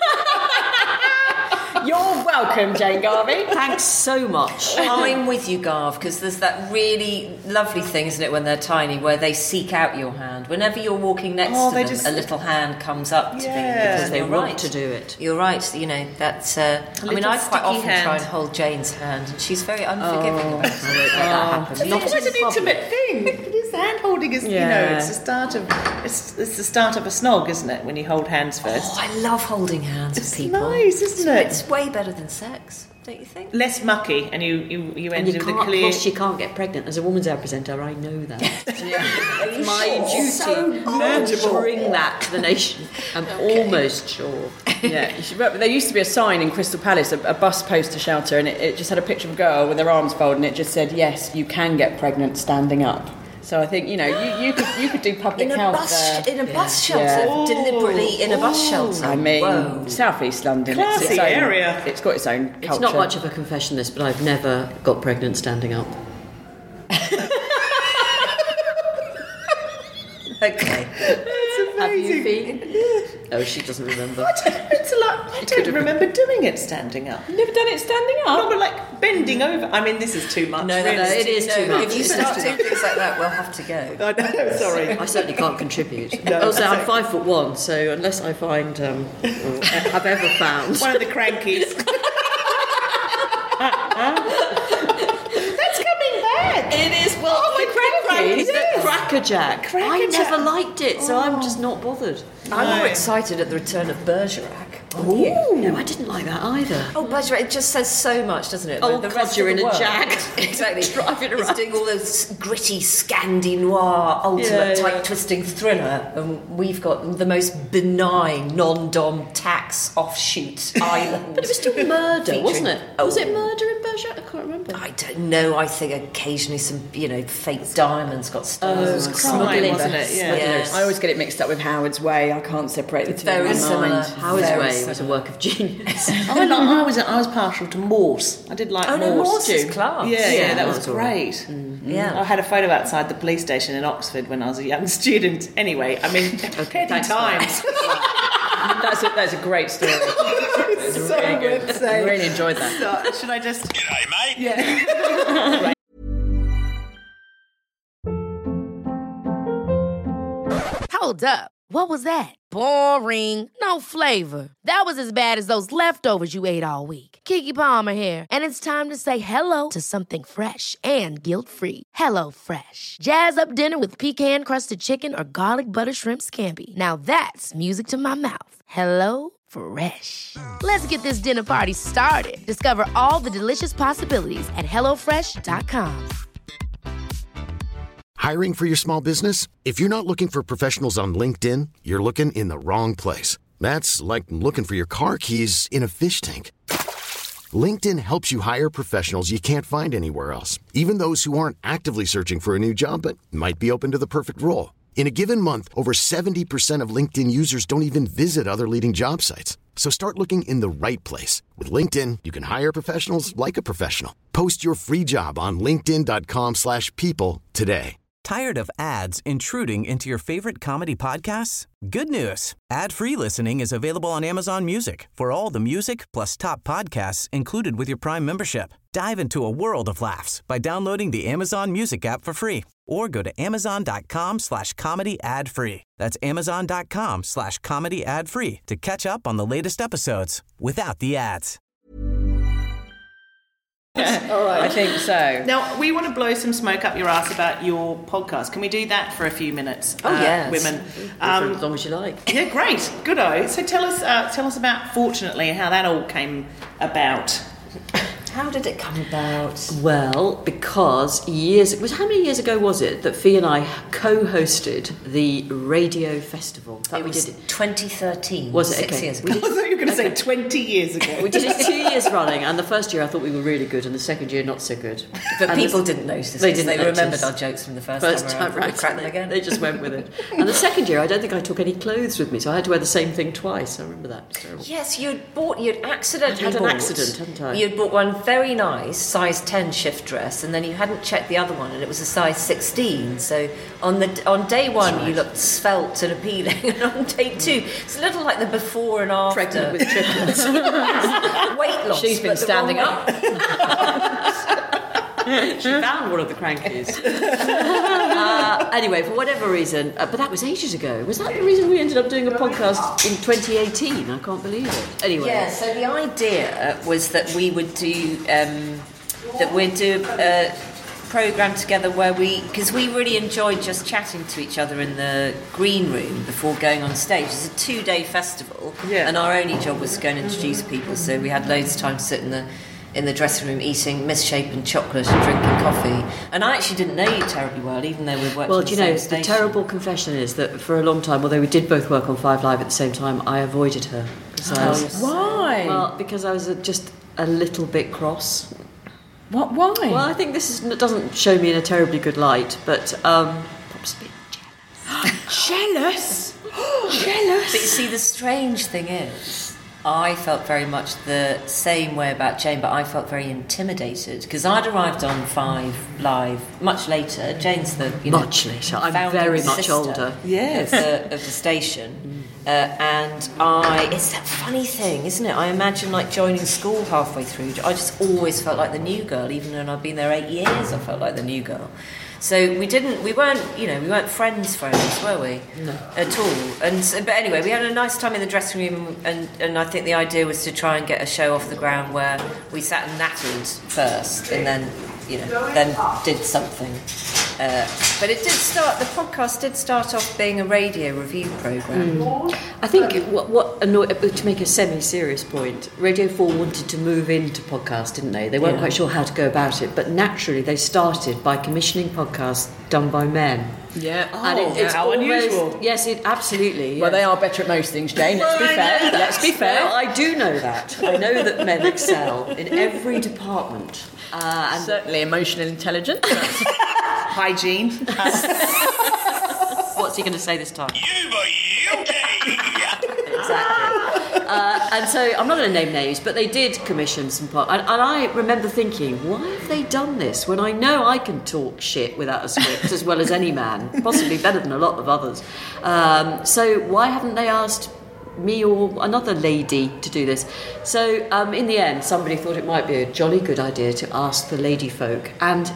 You're welcome, Jane Garvey. Thanks so much. I'm with you, Garv, because there's that really lovely thing, isn't it, when they're tiny, where they seek out your hand. Whenever you're walking next to they them, just- a little hand comes up to me Yeah. because They you're want right to do it. You're right. You know that's. I mean, little I quite sticky often hand. try and hold Jane's hand, and she's very unforgiving about it. Let that happen. It's quite an intimate thing. It is hand holding is Yeah. it's the start of it's the start of a snog, isn't it? When you hold hands first. Oh, I love holding hands It's with people. nice, isn't it? It's way better than sex, don't you think? Less mucky, and you And end you with a can't, clear. plus you can't get pregnant. As a woman's hair presenter, I know that. It's my duty to bring that to the nation. I'm almost sure. Yeah, you should, but there used to be a sign in Crystal Palace, a bus poster shelter, and it just had a picture of a girl with her arms folded, and it just said, "Yes, you can get pregnant standing up." So I think you could do public In a health bus, there. in a bus shelter, Yeah. deliberately in a bus shelter. I mean, Whoa. South East London. Classy it's its own, area. It's got its own culture. It's not much of a confession, this, but I've never got pregnant standing up. Okay. Have amazing. Oh, she doesn't remember. I don't remember doing it standing up. Never done it standing up. No, but like bending over. I mean, this is too much. No, it is too much. If you start doing things like that, we'll have to go. I know, sorry. I certainly can't contribute. No, also, I'm exactly. 5'1", so unless I find, or have ever found... One of the crankies. That's coming back. It is, well, the crankies, yes. Crackerjack. I never liked it, so I'm just not bothered. I'm more excited at the return of Bergerac. Ooh. No, I didn't like that either. Oh, Bergerac, it just says so much, doesn't it? Oh, the God, rest you're of the in a world, jag. Exactly. Driving It's around. doing all those gritty Scandi noir, ultimate tight-twisting thriller, and we've got the most benign non-dom tax offshoot island. But it was still murder, featuring- wasn't it? Oh. Was it murder in Bergerac? I can't remember. I don't know. I think occasionally some, fake diamonds got stolen. It was crime, wasn't it? Yeah. Yes. I always get it mixed up with Howard's Way. I can't separate the two. Very in my similar. mind. Howard's Very Way similar. was a work of genius. I was partial to Morse. I did like Oh, no, Morse too. is class. Yeah, that was that's all right. great. Yeah. I had a photo outside the police station in Oxford when I was a young student. Anyway, I mean, heady thanks for times. That's a great story. It's So really good. worth I saying. really enjoyed that. So, should I just? G'day, mate. Yeah. Hold up. What was that? Boring. No flavor. That was as bad as those leftovers you ate all week. Keke Palmer here, and it's time to say hello to something fresh and guilt-free. Hello Fresh. Jazz up dinner with pecan-crusted chicken or garlic butter shrimp scampi. Now that's music to my mouth. Hello Fresh. Let's get this dinner party started. Discover all the delicious possibilities at hellofresh.com. Hiring for your small business? If you're not looking for professionals on LinkedIn, you're looking in the wrong place. That's like looking for your car keys in a fish tank. LinkedIn helps you hire professionals you can't find anywhere else, even those who aren't actively searching for a new job but might be open to the perfect role. In a given month, over 70% of LinkedIn users don't even visit other leading job sites. So start looking in the right place. With LinkedIn, you can hire professionals like a professional. Post your free job on linkedin.com/people today. Tired of ads intruding into your favorite comedy podcasts? Good news. Ad-free listening is available on Amazon Music for all the music plus top podcasts included with your Prime membership. Dive into a world of laughs by downloading the Amazon Music app for free or go to amazon.com/comedy ad-free. That's amazon.com/comedy ad-free to catch up on the latest episodes without the ads. All right. I think so. Now, we want to blow some smoke up your ass about your podcast. Can we do that for a few minutes? Oh, yes. Women. For as long as you like. Yeah, great. Good-o. So tell us about Fortunately, how that all came about. How did it come about? Well, because how many years ago was it that Fee and I co-hosted the radio festival? It was 2013. Was it? 6 Okay. years I ago. thought you were going to say 20 years ago. We did it 2 years running, and the first year I thought we were really good, and the second year not so good. But And people the- didn't notice. They didn't They notice. remembered our jokes from the first time around. right? We cracked them again. They just went with it. And the second year, I don't think I took any clothes with me, so I had to wear the same thing twice. I remember that. It was terrible. Yes, you'd accidentally I'd had an bought- accident, hadn't I? You'd bought one very nice size 10 shift dress, and then you hadn't checked the other one, and it was a size 16. So on day one, you looked svelte and appealing, and on day two, it's a little like the before and after. Pregnant with triplets. Weight loss. She's been but the standing wrong up. way. She found one of the crankies. Anyway, for whatever reason, but that was ages ago. Was that the reason we ended up doing a podcast in 2018? I can't believe it. Anyway. Yeah, so the idea was that we would do a program together where because we really enjoyed just chatting to each other in the green room before going on stage. It's a 2-day festival, and our only job was to go and introduce people. So we had loads of time to sit in the dressing room eating misshapen chocolate and drinking coffee. And I actually didn't know you terribly well, even though we worked. Well, on do you the know, same the station. terrible confession is that for a long time, although we did both work on 5 Live at the same time, I avoided her. Why? Well, because I was just a little bit cross. What? Why? Well, I think doesn't show me in a terribly good light, but Pop's a bit Jealous? But you see, the strange thing is, I felt very much the same way about Jane, but I felt very intimidated because I'd arrived on 5 Live much later. Jane's the much later. I'm very much older. Yes, of the station, and it's that funny thing, isn't it? I imagine like joining school halfway through. I just always felt like the new girl, even when I'd been there 8 years. I felt like the new girl. So we weren't friends, were we? No. At all. And so, but anyway, we had a nice time in the dressing room, and I think the idea was to try and get a show off the ground where we sat and nattered first, and then did something. But it did start. The podcast did start off being a radio review programme. I think what annoyed, to make a semi-serious point, Radio 4 wanted to move into podcast, didn't they? They weren't quite sure how to go about it, but naturally they started by commissioning podcasts done by men. Yeah. It's how almost, unusual. Yes, absolutely. Well, they are better at most things, Jane. Let's be fair. Well, I do know that. I know that men excel in every department. And certainly emotional intelligence. Hygiene. What's he going to say this time? Exactly. And so I'm not going to name names, but they did commission some and I remember thinking, why have they done this when I know I can talk shit without a script as well as any man, possibly better than a lot of others. So why haven't they asked me or another lady to do this? So in the end, somebody thought it might be a jolly good idea to ask the lady folk, and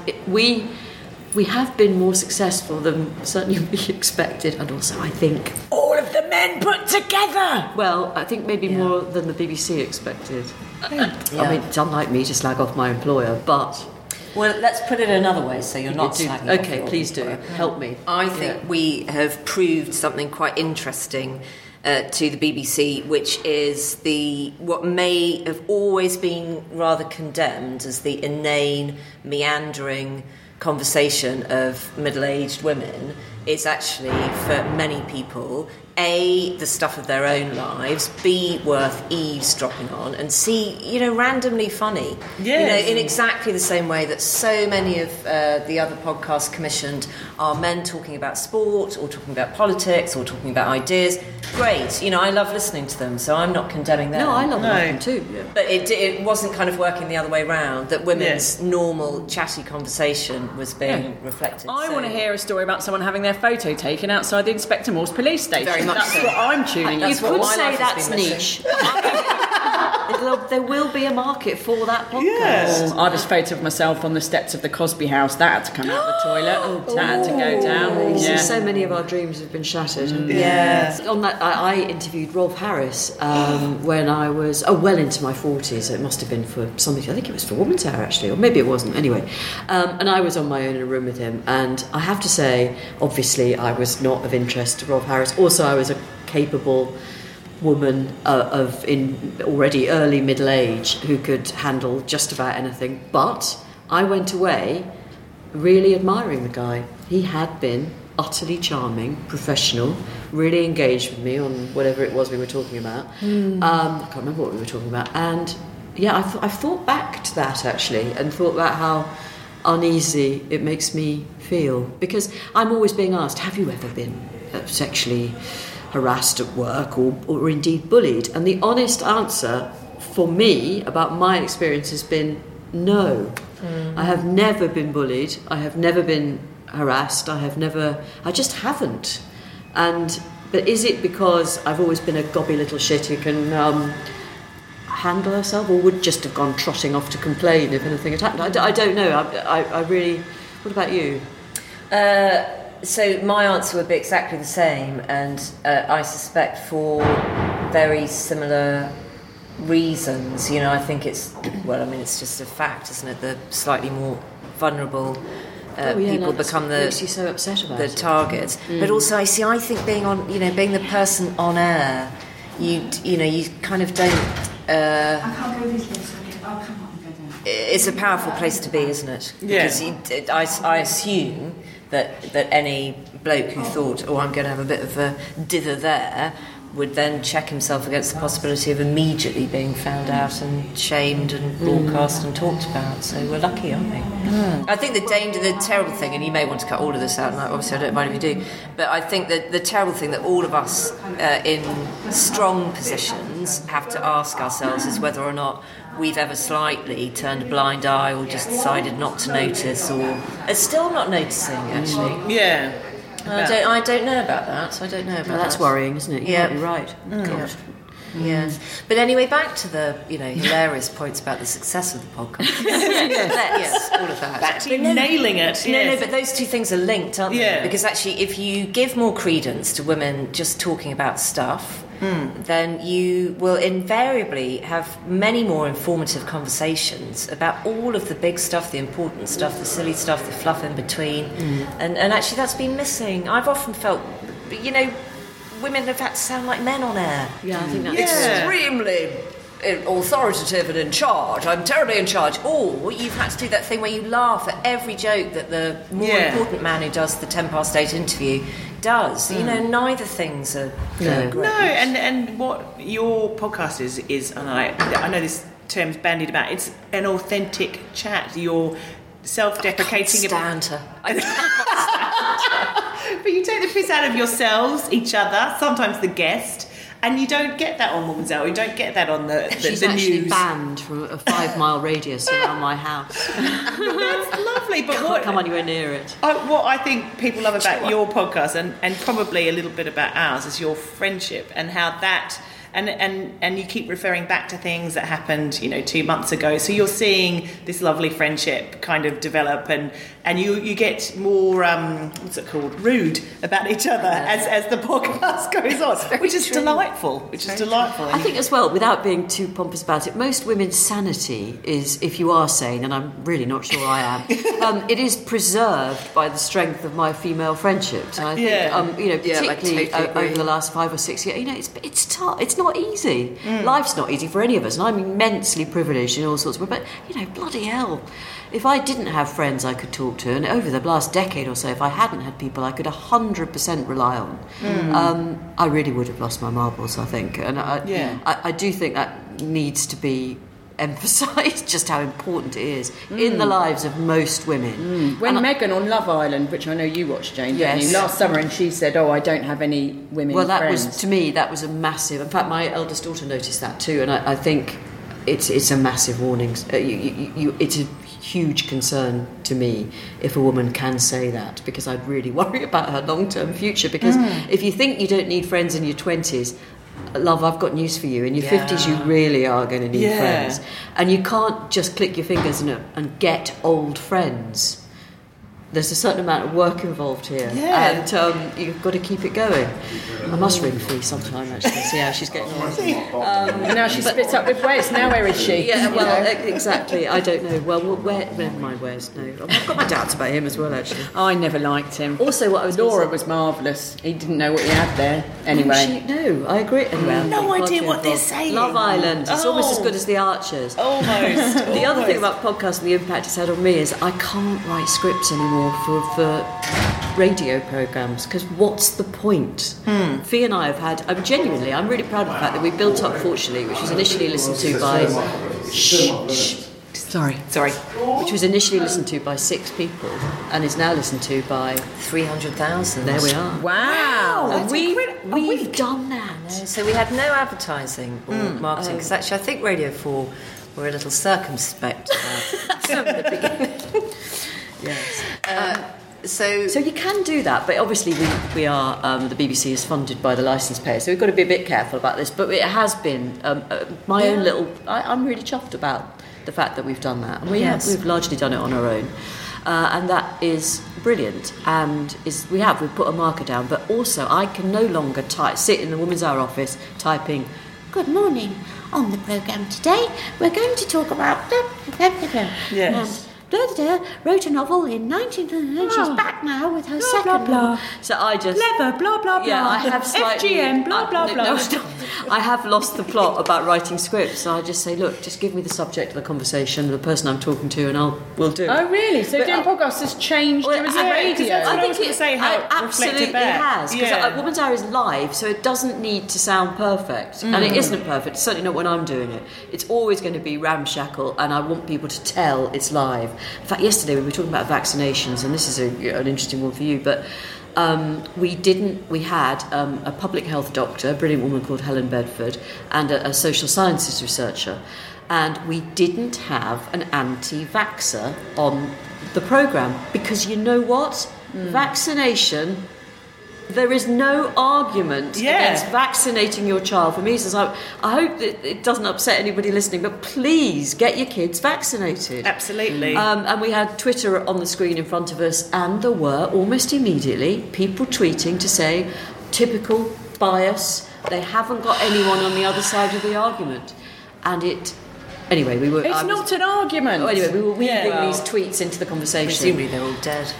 we have been more successful than certainly we expected, and also I think all of the men put together. Well, I think maybe more than the BBC expected. I mean, it's unlike me to slag off my employer, but... Well, let's put it another way so you're not slagging off. Okay, please do. Help me. I think we have proved something quite interesting to the BBC, which is what may have always been rather condemned as the inane, meandering conversation of middle-aged women is actually, for many people, A, the stuff of their own lives, B, worth eavesdropping on, and C, randomly funny. Yes. In exactly the same way that so many of the other podcasts commissioned are men talking about sport or talking about politics or talking about ideas. Great. I love listening to them, so I'm not condemning them. No, I love them too. Yeah. But it wasn't kind of working the other way round, that women's normal chatty conversation was being reflected. I want to hear a story about someone having their photo taken outside the Inspector Morse police station. Very much That's so. what I'm tuning in. You could say that's niche. There will be a market for that podcast. Yes. I have this photo of myself on the steps of the Cosby House. That had to come out of the toilet. That had to go down. So, so many of our dreams have been shattered. Yeah. On that, I interviewed Rolf Harris when I was well into my 40s. It must have been for something. I think it was for Woman's Hour actually, or maybe it wasn't. Anyway, and I was on my own in a room with him. And I have to say, obviously, I was not of interest to Rolf Harris. Also, I was a capable woman in already early middle age who could handle just about anything, but I went away really admiring the guy. He had been utterly charming, professional, really engaged with me on whatever it was we were talking about. I can't remember what we were talking about, and I've thought back to that actually and thought about how uneasy it makes me feel, because I'm always being asked, have you ever been sexually harassed at work or indeed bullied? And the honest answer for me about my experience has been no. I have never been bullied. I have never been harassed. I just haven't. But is it because I've always been a gobby little shit who can handle herself, or would just have gone trotting off to complain if anything had happened? I don't know. I really... What about you? So my answer would be exactly the same, and I suspect for very similar reasons. I think it's just a fact, isn't it? The slightly more vulnerable people become the makes you so upset about the targets. But also, I think being the person on air, you kind of don't. I can't go this way, so I'll come up and go down. It's a powerful place to be, isn't it? Yeah. Because I assume that any bloke who thought, I'm going to have a bit of a dither there, would then check himself against the possibility of immediately being found out and shamed and broadcast and talked about. So we're lucky, aren't we? I think the terrible thing, and you may want to cut all of this out, and obviously I don't mind if you do, but I think that the terrible thing that all of us in strong positions have to ask ourselves is whether or not we've ever slightly turned a blind eye or just decided not to notice, or are still not noticing, actually. Yeah. I don't know about that. I don't know about that. That's worrying, isn't it? You might be right. Gosh. Yes. But anyway, back to the hilarious points about the success of the podcast. Yes, all of that. Back to nailing it. No, but those two things are linked, aren't they? Yeah. Because actually, if you give more credence to women just talking about stuff, then you will invariably have many more informative conversations about all of the big stuff, the important stuff, the silly stuff, the fluff in between. And actually, that's been missing. I've often felt, women have had to sound like men on air. Yeah, I think that's extremely authoritative and in charge. I'm terribly in charge. Or you've had to do that thing where you laugh at every joke that the more important man who does the 8:10 interview does. Neither things are great. No, and what your podcast is, and I know this term's bandied about, it's an authentic chat. You're self-deprecating. Stand her. But you take the piss out of yourselves, each other, sometimes the guest, and you don't get that on Woman's Hour. You don't get that on the She's the actually news. banned from a 5-mile radius around my house. That's lovely, but Can't come anywhere near it. What I think people love about your podcast, and probably a little bit about ours, is your friendship and how that. And you keep referring back to things that happened, 2 months ago. So you're seeing this lovely friendship kind of develop, and you get more rude about each other as the podcast goes on, which is delightful. I think as well, without being too pompous about it, most women's sanity is, if you are sane, and I'm really not sure I am, it is preserved by the strength of my female friendships. And I think, particularly over the last 5 or 6 years, it's tough. It's not easy. Life's not easy for any of us, and I'm immensely privileged in all sorts of ways. But bloody hell, if I didn't have friends I could talk to, and over the last decade or so, if I hadn't had people I could 100% rely on, I really would have lost my marbles, I think. And I do think that needs to be emphasised, just how important it is in the lives of most women. When Meghan on Love Island, which I know you watched, Jane, didn't you, last summer, and she said, I don't have any women friends. To me, that was a massive... In fact, my eldest daughter noticed that too, and I think it's a massive warning. It's a huge concern to me if a woman can say that, because I'd really worry about her long-term future, because if you think you don't need friends in your 20s, love, I've got news for you. In your 50s, you really are going to need friends. And you can't just click your fingers and get old friends. There's a certain amount of work involved here. And you've got to keep it going. I must ring Fee sometime, actually, see how she's getting on. And now she's split up with Wes. Now where is she? Yeah, well, exactly. I don't know. Well, never mind Wes. No, I've got my doubts about him as well, actually. I never liked him. Also, what I was Laura was marvellous. He didn't know what he had there. Anyway. No, I agree. Anyway, no idea what they're saying. Love Island. It's almost as good as The Archers. Almost. The other thing about podcasts and the impact it's had on me is I can't write scripts anymore for radio programmes, because what's the point? Fee and I have had... I'm really proud of the fact that we built up Fortunately, which was initially listened to by... Sorry. Which was initially listened to by 6 people and is now listened to by 300,000. There we are. Wow. And we've done that. So we had no advertising or marketing, because actually I think Radio 4 were a little circumspect from the beginning. Yes. So you can do that, but obviously we are the BBC is funded by the licence payer, so we've got to be a bit careful about this. But it has been my own little... I'm really chuffed about the fact that we've done that, and we've largely done it on our own, and that is brilliant. And we've put a marker down, but also I can no longer sit in the Women's Hour office typing, "Good morning. On the programme today, we're going to talk about..." Yes. wrote a novel in 19... She's back now with her second blah. novel. So I just... Clever, blah, blah, blah. Yeah, I have slightly... FGM, blah, blah, blah. No, stop. I have lost the plot about writing scripts, so I just say, look, just give me the subject of the conversation, the person I'm talking to, and we'll do it. Oh, really? So doing podcasts has changed doing radio? I think it absolutely has. Because Woman's Hour is live, so it doesn't need to sound perfect. And it isn't perfect, certainly not when I'm doing it. It's always going to be ramshackle, and I want people to tell it's live. In fact, yesterday we were talking about vaccinations, and this is an interesting one for you, but we had a public health doctor, a brilliant woman called Helen Bedford, and a social sciences researcher, and we didn't have an anti-vaxxer on the programme, because you know what? Vaccination... There is no argument against vaccinating your child for measles. I hope that it doesn't upset anybody listening, but please get your kids vaccinated. Absolutely. And we had Twitter on the screen in front of us, and there were almost immediately people tweeting to say, typical bias, they haven't got anyone on the other side of the argument. And it... Anyway, we were... It's not an argument. Oh, anyway, we were weaving these tweets into the conversation. Presumably they're all dead.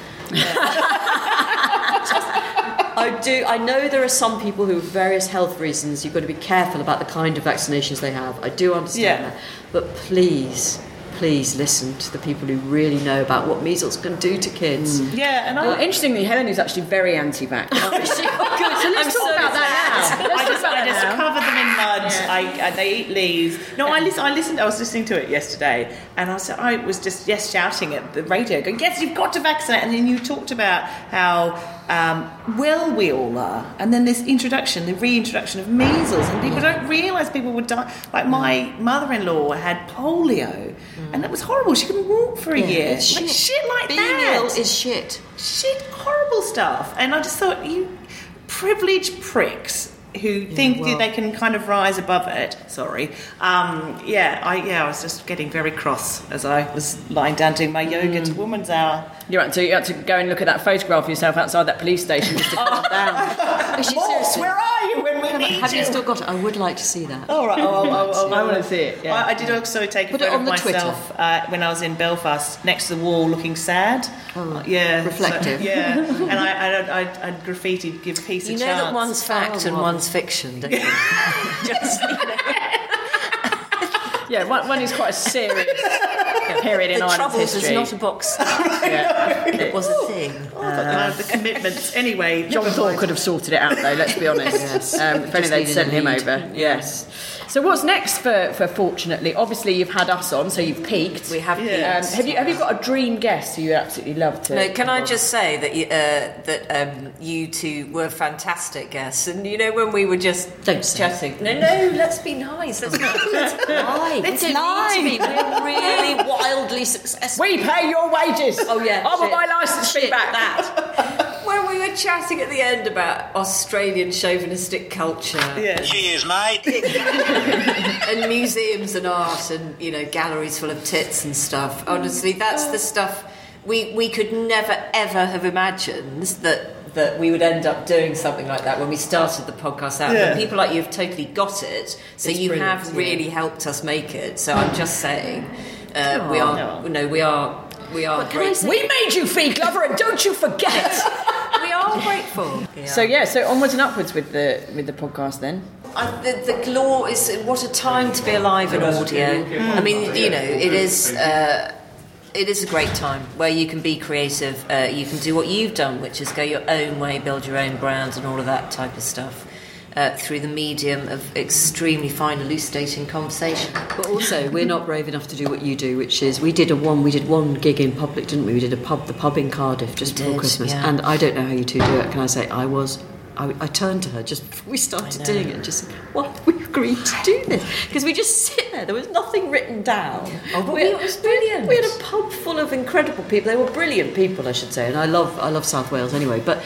I know there are some people who, for various health reasons, you've got to be careful about the kind of vaccinations they have. I do understand that. But please listen to the people who really know about what measles can do to kids. Yeah, and interestingly, Helen is actually very anti-vax. So let's talk about that now. I just cover them in mud. They eat leaves. No, I listened. I was listening to it yesterday, and I was just shouting at the radio, going, "Yes, you've got to vaccinate." And then you talked about how well we all are, and then this the reintroduction of measles, and people don't realise people would die. Like my mother-in-law had polio, and it was horrible. She couldn't walk for a year. It's like shit like Being that. ill is shit. Shit, horrible stuff. And I just thought, you privileged pricks who think that they can kind of rise above it. Sorry. I was just getting very cross as I was lying down doing my yoga to Woman's Hour. You had to go and look at that photograph of yourself outside that police station just to calm down. Morse, where are you when we need Have you still got it? I would like to see that. All right. I want to see it. Yeah. I did also take a Put it photo on of the myself when I was in Belfast, next to the wall, looking sad. Reflective. So, and I graffitied, "Give peace a You chance." know that one's fact and one's fiction, don't you? Just, Yeah, one is quite a serious period in the Ireland's Troubles history. is not a box. It was a thing. The commitments. Anyway, John Thorpe could have sorted it out, though, let's be honest. Yes. If only they'd needed sent a him lead. over. Yes. So what's next for Fortunately? Obviously, you've had us on, so you've peaked. We have peaked. Have you got a dream guest who you absolutely love to... No, can I just say that you two were fantastic guests, and you know when we were just chatting. No, let's be nice. Let's lie. It's live. We're really wildly successful. We pay your wages! Oh, yeah. I want my licence fee Shit, back. that. When we were chatting at the end about Australian chauvinistic culture Cheers, mate. and museums and art and, galleries full of tits and stuff, honestly, that's the stuff we could never, ever have imagined that we would end up doing something like that when we started the podcast out. But people like you have totally got it, so it's you have really helped us make it. So I'm just saying, we are grateful. We made you, Fee Glover, and don't you forget! We are grateful. So onwards and upwards with the podcast then. The glow is what a time to be alive in audio. I mean, it is a great time where you can be creative. You can do what you've done, which is go your own way, build your own brand, and all of that type of stuff. Through the medium of extremely fine, elucidating conversation. But also, we're not brave enough to do what you do, which is we did one gig in public, didn't we? We did the pub in Cardiff just before Christmas, and I don't know how you two do it. Can I say I turned to her just before we started doing it and just said, "Why have we agreed to do this?" Because we just sit there. There was nothing written down. Oh, but it was brilliant. We had a pub full of incredible people. They were brilliant people, I should say, and I love South Wales anyway. But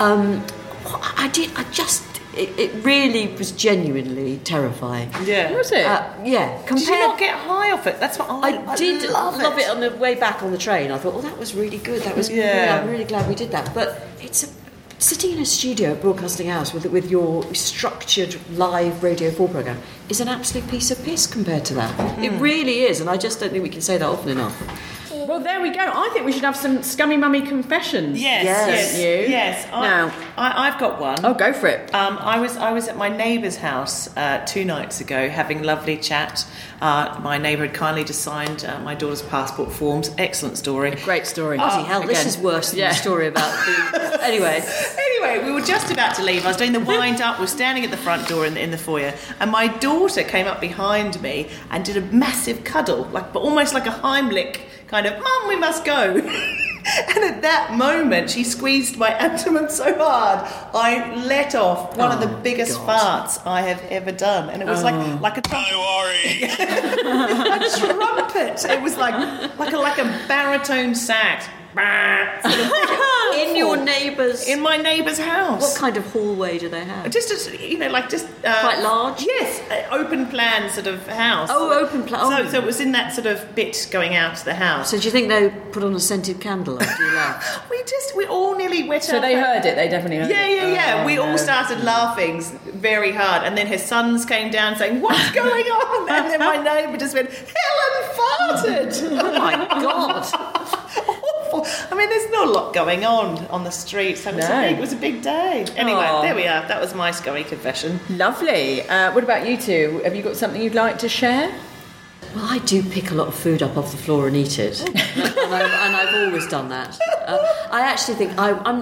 It really was genuinely terrifying. Yeah. Was it? Did you not get high off it? That's what I did love it on the way back on the train. I thought, that was really good. That was good. I'm really glad we did that. But sitting in a studio at Broadcasting House with your structured live Radio 4 programme is an absolute piece of piss compared to that. It really is, and I just don't think we can say that often enough. Well, there we go. I think we should have some scummy mummy confessions. Yes. I've got one. Oh, go for it. I was at my neighbour's house 2 nights ago having lovely chat. My neighbour had kindly just signed my daughter's passport forms. Excellent story. Great story. Bloody hell, this is worse than the story about the... Anyway, we were just about to leave. I was doing the wind up. We're standing at the front door in the foyer, and my daughter came up behind me and did a massive cuddle, but almost like a Heimlich kind of, Mum, we must go. And at that moment, she squeezed my abdomen so hard, I let off one of the biggest farts I have ever done. And it was like a trumpet. Don't worry. A trumpet. It was like a baritone sax. in your neighbour's... In my neighbour's house. What kind of hallway do they have? Just quite large? Yes, open plan sort of house. Oh, open plan. So it was in that sort of bit going out to the house. So do you think they put on a scented candle after you left? We all nearly wet So they heard it, they definitely heard it. Yeah. We all started laughing very hard, and then her sons came down saying, "What's going on?" And then my neighbour just went, "Helen farted!" Oh my God. I mean, there's not a lot going on the streets. It was a big day. Anyway, there we are. That was my scummy confession. Lovely. What about you two? Have you got something you'd like to share? Well, I do pick a lot of food up off the floor and eat it, and I've always done that. I actually think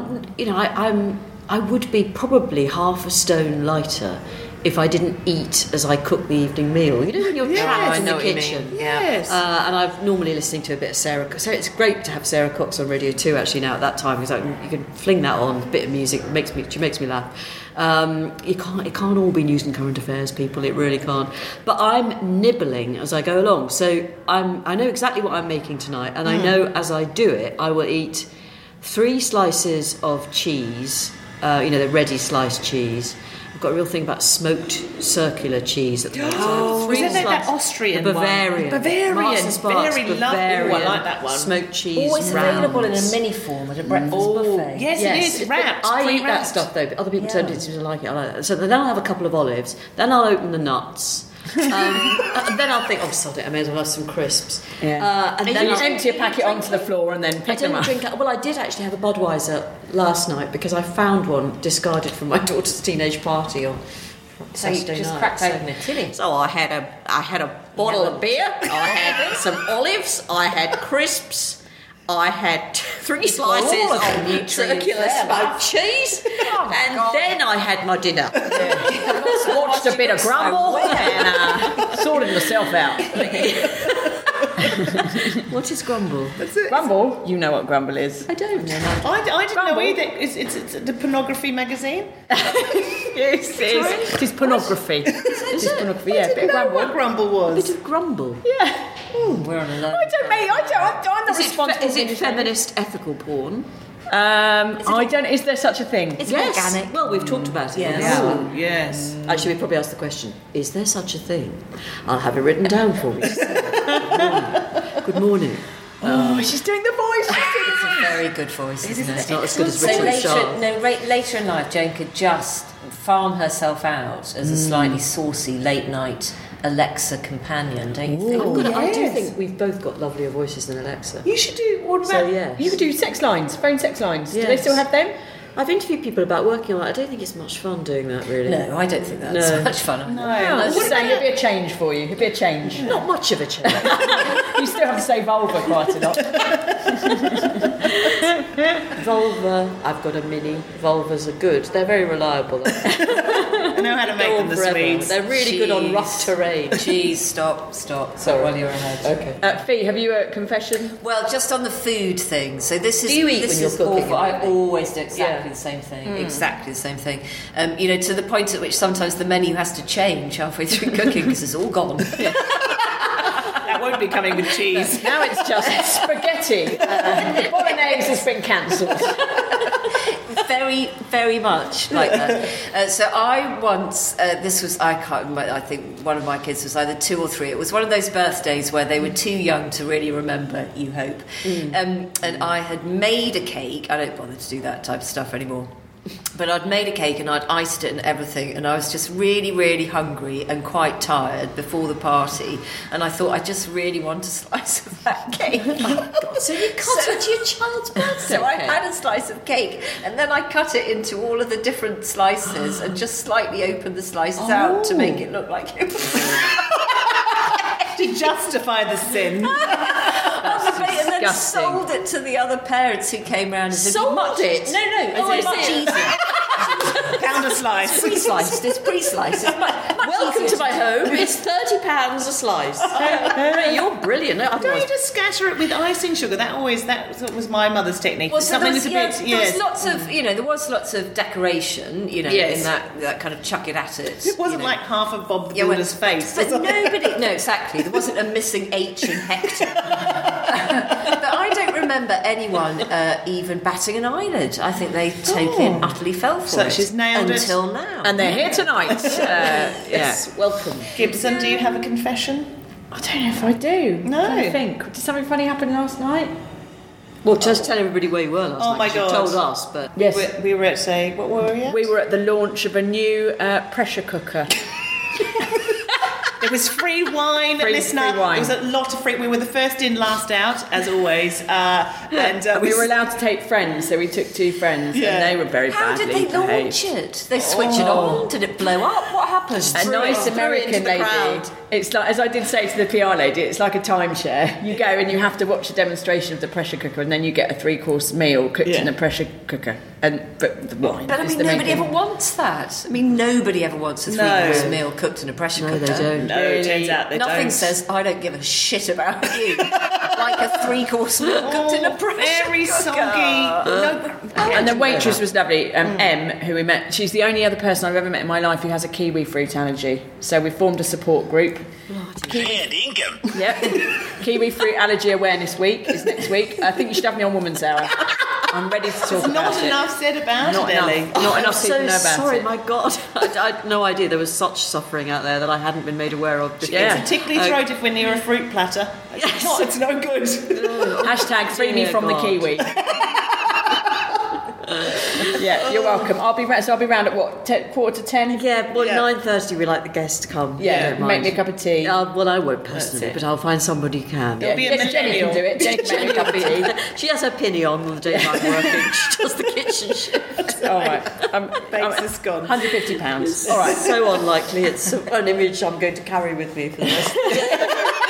I would be probably half a stone lighter if I didn't eat as I cook the evening meal. You know, when you're trapped in the kitchen. Yes. And I'm normally listening to a bit of Sarah. So it's great to have Sarah Cox on Radio 2 actually now at that time, because you can fling that on, a bit of music, she makes me laugh. It can't all be news and current affairs, people. It really can't. But I'm nibbling as I go along. So I know exactly what I'm making tonight, and I know as I do it, I will eat 3 slices of cheese. The ready sliced cheese. I've got a real thing about smoked circular cheese at the moment. Isn't that Austrian the Bavarian. One? Very lovely. Bavarian. I like that one. Smoked cheese. Always available in a mini form at a breakfast buffet. Yes, it is. Wrapped. I eat that stuff though, but other people don't seem to like it. I like that. So then I'll have a couple of olives. Then I'll open the nuts. Then I'll think, sod it, I may as well have some crisps. Yeah. And then then you I'll empty a packet onto the floor and then pick them up. I did actually have a Budweiser last night because I found one discarded from my daughter's teenage party on Saturday night. Just cracked open a tinny. So I had a bottle of beer, I had some olives, I had crisps, I had 3 slices of circular smoked cheese, then I had my dinner. Watched a bit of Grumble and sorted myself out. What is Grumble? Grumble? You know what Grumble is. I don't know. I didn't know either. It's the pornography magazine. Yes, it is pornography. It is pornography, yeah. I didn't know what Grumble was. A bit of Grumble. Yeah. We're on a low. I'm not responsible. Is it feminist ethical porn? Is there such a thing? Is it organic? Well, we've talked about it. Yes. Oh, yes. Actually, we probably asked the question, is there such a thing? I'll have it written down for you. Good morning. Oh, she's doing the voice. It's a very good voice, isn't it? It's not as good as So Richard Sharp. later in life, Jane could just farm herself out as a slightly saucy late night Alexa companion, don't you think? I do think we've both got lovelier voices than Alexa. You should do. What about? You could do sex lines, phone sex lines. Yes. Do they still have them? I've interviewed people about working on it. I don't think it's much fun doing that, really. No, I don't think that's much fun. No, I'm just saying it'd be a change for you. It'd be a change. Not much of a change. You still have to say vulva quite a lot. Vulva, I've got a mini. Vulvas are good. They're very reliable. I know how to make them the Swedes. They're really good on rough terrain. Geez, stop. Sorry. While you're ahead. Okay. Fee, have you a confession? Well, just on the food thing. So this is. Do you eat this when you're is cooking? awful. I always do exactly the same thing. Exactly the same thing. To the point at which sometimes the menu has to change halfway through cooking because it's all gone. That won't be coming with cheese. Now it's just spaghetti. Bolognese has been cancelled. Very, very much like that. So I once, I can't remember, I think one of my kids was either 2 or 3. It was one of those birthdays where they were too young to really remember, you hope. And I had made a cake. I don't bother to do that type of stuff anymore. But I'd made a cake and I'd iced it and everything, and I was just really, really hungry and quite tired before the party, and I thought I just really want a slice of that cake. So you cut it to your child's birthday So I cake? had a slice of cake, and then I cut it into all of the different slices and just slightly opened the slices out to make it look like it was To justify the sin. and then disgusting. sold it to the other parents who came round and said, Sold it? No, it's much easier. Pound a slice. Pre-sliced. It's pre-sliced. It's much Welcome easier to my home. It's £30 a slice. Hey, you're brilliant. Don't Otherwise, you just scatter it with icing sugar? That was my mother's technique. Well, so there was, that's a bit, there was lots of, there was lots of decoration, Yes. in that kind of chuck it at it. It wasn't like half of Bob the Yeah, Builder's face. But no, exactly. There wasn't a missing H in Hector. But I don't remember anyone even batting an eyelid. I think they totally and utterly fell for So it. she's nailed it. until now. and they're here tonight. Yes, welcome. Gibson, do you have a confession? I don't know if I do. No. I think. Did something funny happen last night? Well, just tell everybody where you were last Oh night. my 'cause you God. told us, but Yes. We were at, what were we at? We were at the launch of a new pressure cooker. There was free wine, listener. free wine. There was a lot of free. We were the first in, last out, as always. And We were allowed to take friends, so we took 2 friends, Yeah. and they were very How badly did they behaved. launch it? They switch it on? Did it blow up? What happened? A nice Threw it American into the lady. crowd. It's like, as I did say to the PR lady, it's like a timeshare. You go and you have to watch a demonstration of the pressure cooker, and then you get a 3-course meal cooked in a pressure cooker. But the wine. But I is mean, the main nobody thing. ever wants that. I mean, nobody ever wants a 3-course meal cooked in a pressure no, cooker. they don't. No, it turns out they Nothing don't. says I don't give a shit about you like a 3-course meal cooked in a pressure Very cooker. soggy. And the waitress was lovely, Em, who we met. She's the only other person I've ever met in my life who has a kiwi fruit allergy. So we formed a support group. Fair dinkum. Yep. Kiwi fruit allergy awareness week is next week. I think you should have me on Woman's Hour. I'm ready to talk about Not it. enough said about Not it, enough. Ellie. Not enough I'm people so know about sorry, it. my God. I had no idea there was such suffering out there that I hadn't been made aware of. Yeah. It's a tickly throat if we're near a fruit platter. It's no good. Hashtag free me Dear from God. the kiwi. Yeah, you're welcome. I'll be round at what, 10:15? Yeah, well, Yeah. 9:30 we like the guests to come. Yeah, Don't make mind. me a cup of tea. Well, I won't personally, but I'll find somebody who can. Yeah, be a yes, Jenny can do it. Jenny can make me a cup of tea. She has her pinny on the day I'm working. She does the kitchen shift. All right. Bakes is gone. £150. All right. So unlikely. It's an image I'm going to carry with me for the rest of the day.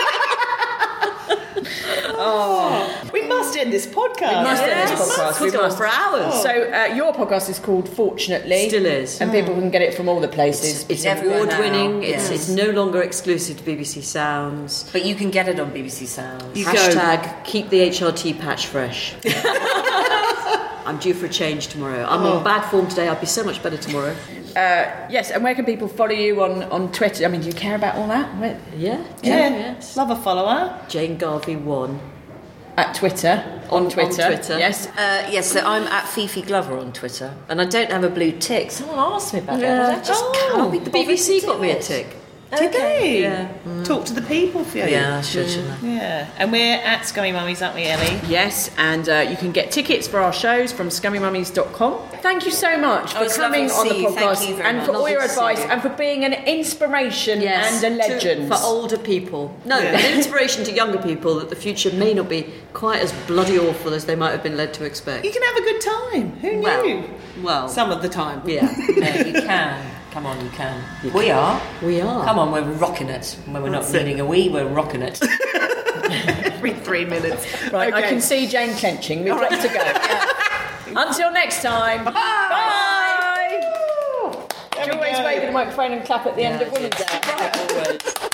We must end this podcast. We must end this podcast. We've gone for hours. So your podcast is called Fortunately. Still is. And people can get it from all the places. It's everywhere award-winning. now, It's yes. no longer exclusive to BBC Sounds. But you can get it on BBC Sounds. Hashtag keep the HRT patch fresh. I'm due for a change tomorrow. I'm on bad form today. I'll be so much better tomorrow. Yes, and where can people follow you on Twitter? I mean, do you care about all that? Yeah. Yes. Love a follower. Jane Garvey 1. At Twitter. On Twitter. Twitter. Yes. Yes, so I'm at Fifi Glover on Twitter, and I don't have a blue tick. Someone asked me about it, but I just can't be The bothered BBC to got do me a it. tick. Did they? Yeah. Talk to the people for you. Yeah, I should, shouldn't I? Yeah. And we're at Scummy Mummies, aren't we, Ellie? Yes, and you can get tickets for our shows from scummymummies.com. Thank you so much for it's coming lovely to on the see you. Thank podcast you very and much. for all Lovely your to see advice you. and for being an inspiration and a legend. For older people. No, an inspiration to younger people that the future may not be quite as bloody awful as they might have been led to expect. You can have a good time. Who knew? Well, Some of the time. yeah. No, you can. Come on, you can. We are. We are. Come on, we're rocking it. When we're not needing a wee, we're rocking it. Every 3 minutes. Right, I Okay. can see Jane clenching. We've got to go. Until next time. Bye. Bye. Do you always wave at the microphone and clap at the end of Women's Hour?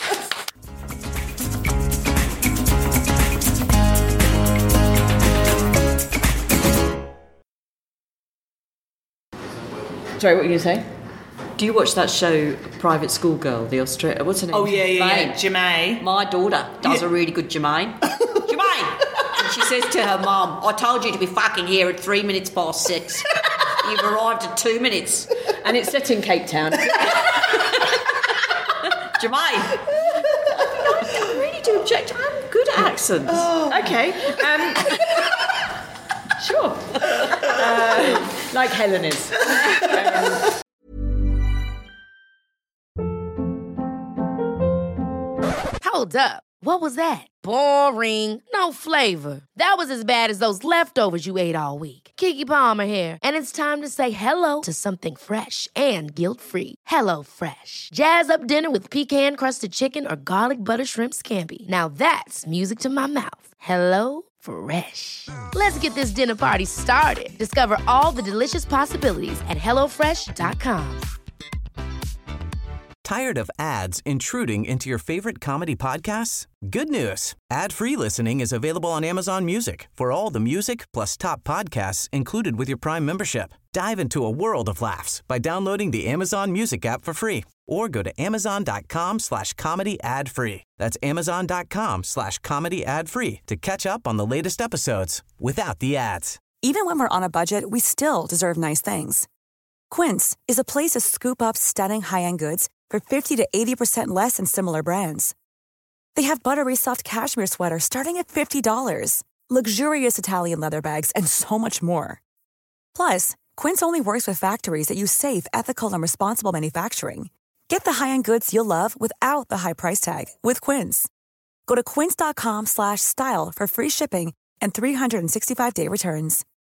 Sorry, what were you going to say? Do you watch that show, Private Schoolgirl, the Australia? What's her name? Oh, yeah. Jermaine. Jemay. My daughter does a really good Jermaine. Jermaine! And she says to her mum, I told you to be fucking here at 6 minutes. You've arrived at 2 minutes. And it's set in Cape Town. Jermaine! I really do object. I'm good at accents. Okay. Sure. Like Helen is. Hold up. What was that? Boring. No flavor. That was as bad as those leftovers you ate all week. Keke Palmer here, and it's time to say hello to something fresh and guilt-free. Hello Fresh. Jazz up dinner with pecan-crusted chicken or garlic butter shrimp scampi. Now that's music to my mouth. Hello Fresh. Let's get this dinner party started. Discover all the delicious possibilities at hellofresh.com. Tired of ads intruding into your favorite comedy podcasts? Good news. Ad-free listening is available on Amazon Music for all the music plus top podcasts included with your Prime membership. Dive into a world of laughs by downloading the Amazon Music app for free or go to amazon.com/comedy ad-free. That's amazon.com/comedy ad-free to catch up on the latest episodes without the ads. Even when we're on a budget, we still deserve nice things. Quince is a place to scoop up stunning high-end goods for 50 to 80% less than similar brands. They have buttery soft cashmere sweaters starting at $50, luxurious Italian leather bags, and so much more. Plus, Quince only works with factories that use safe, ethical, and responsible manufacturing. Get the high-end goods you'll love without the high price tag with Quince. Go to quince.com/style for free shipping and 365-day returns.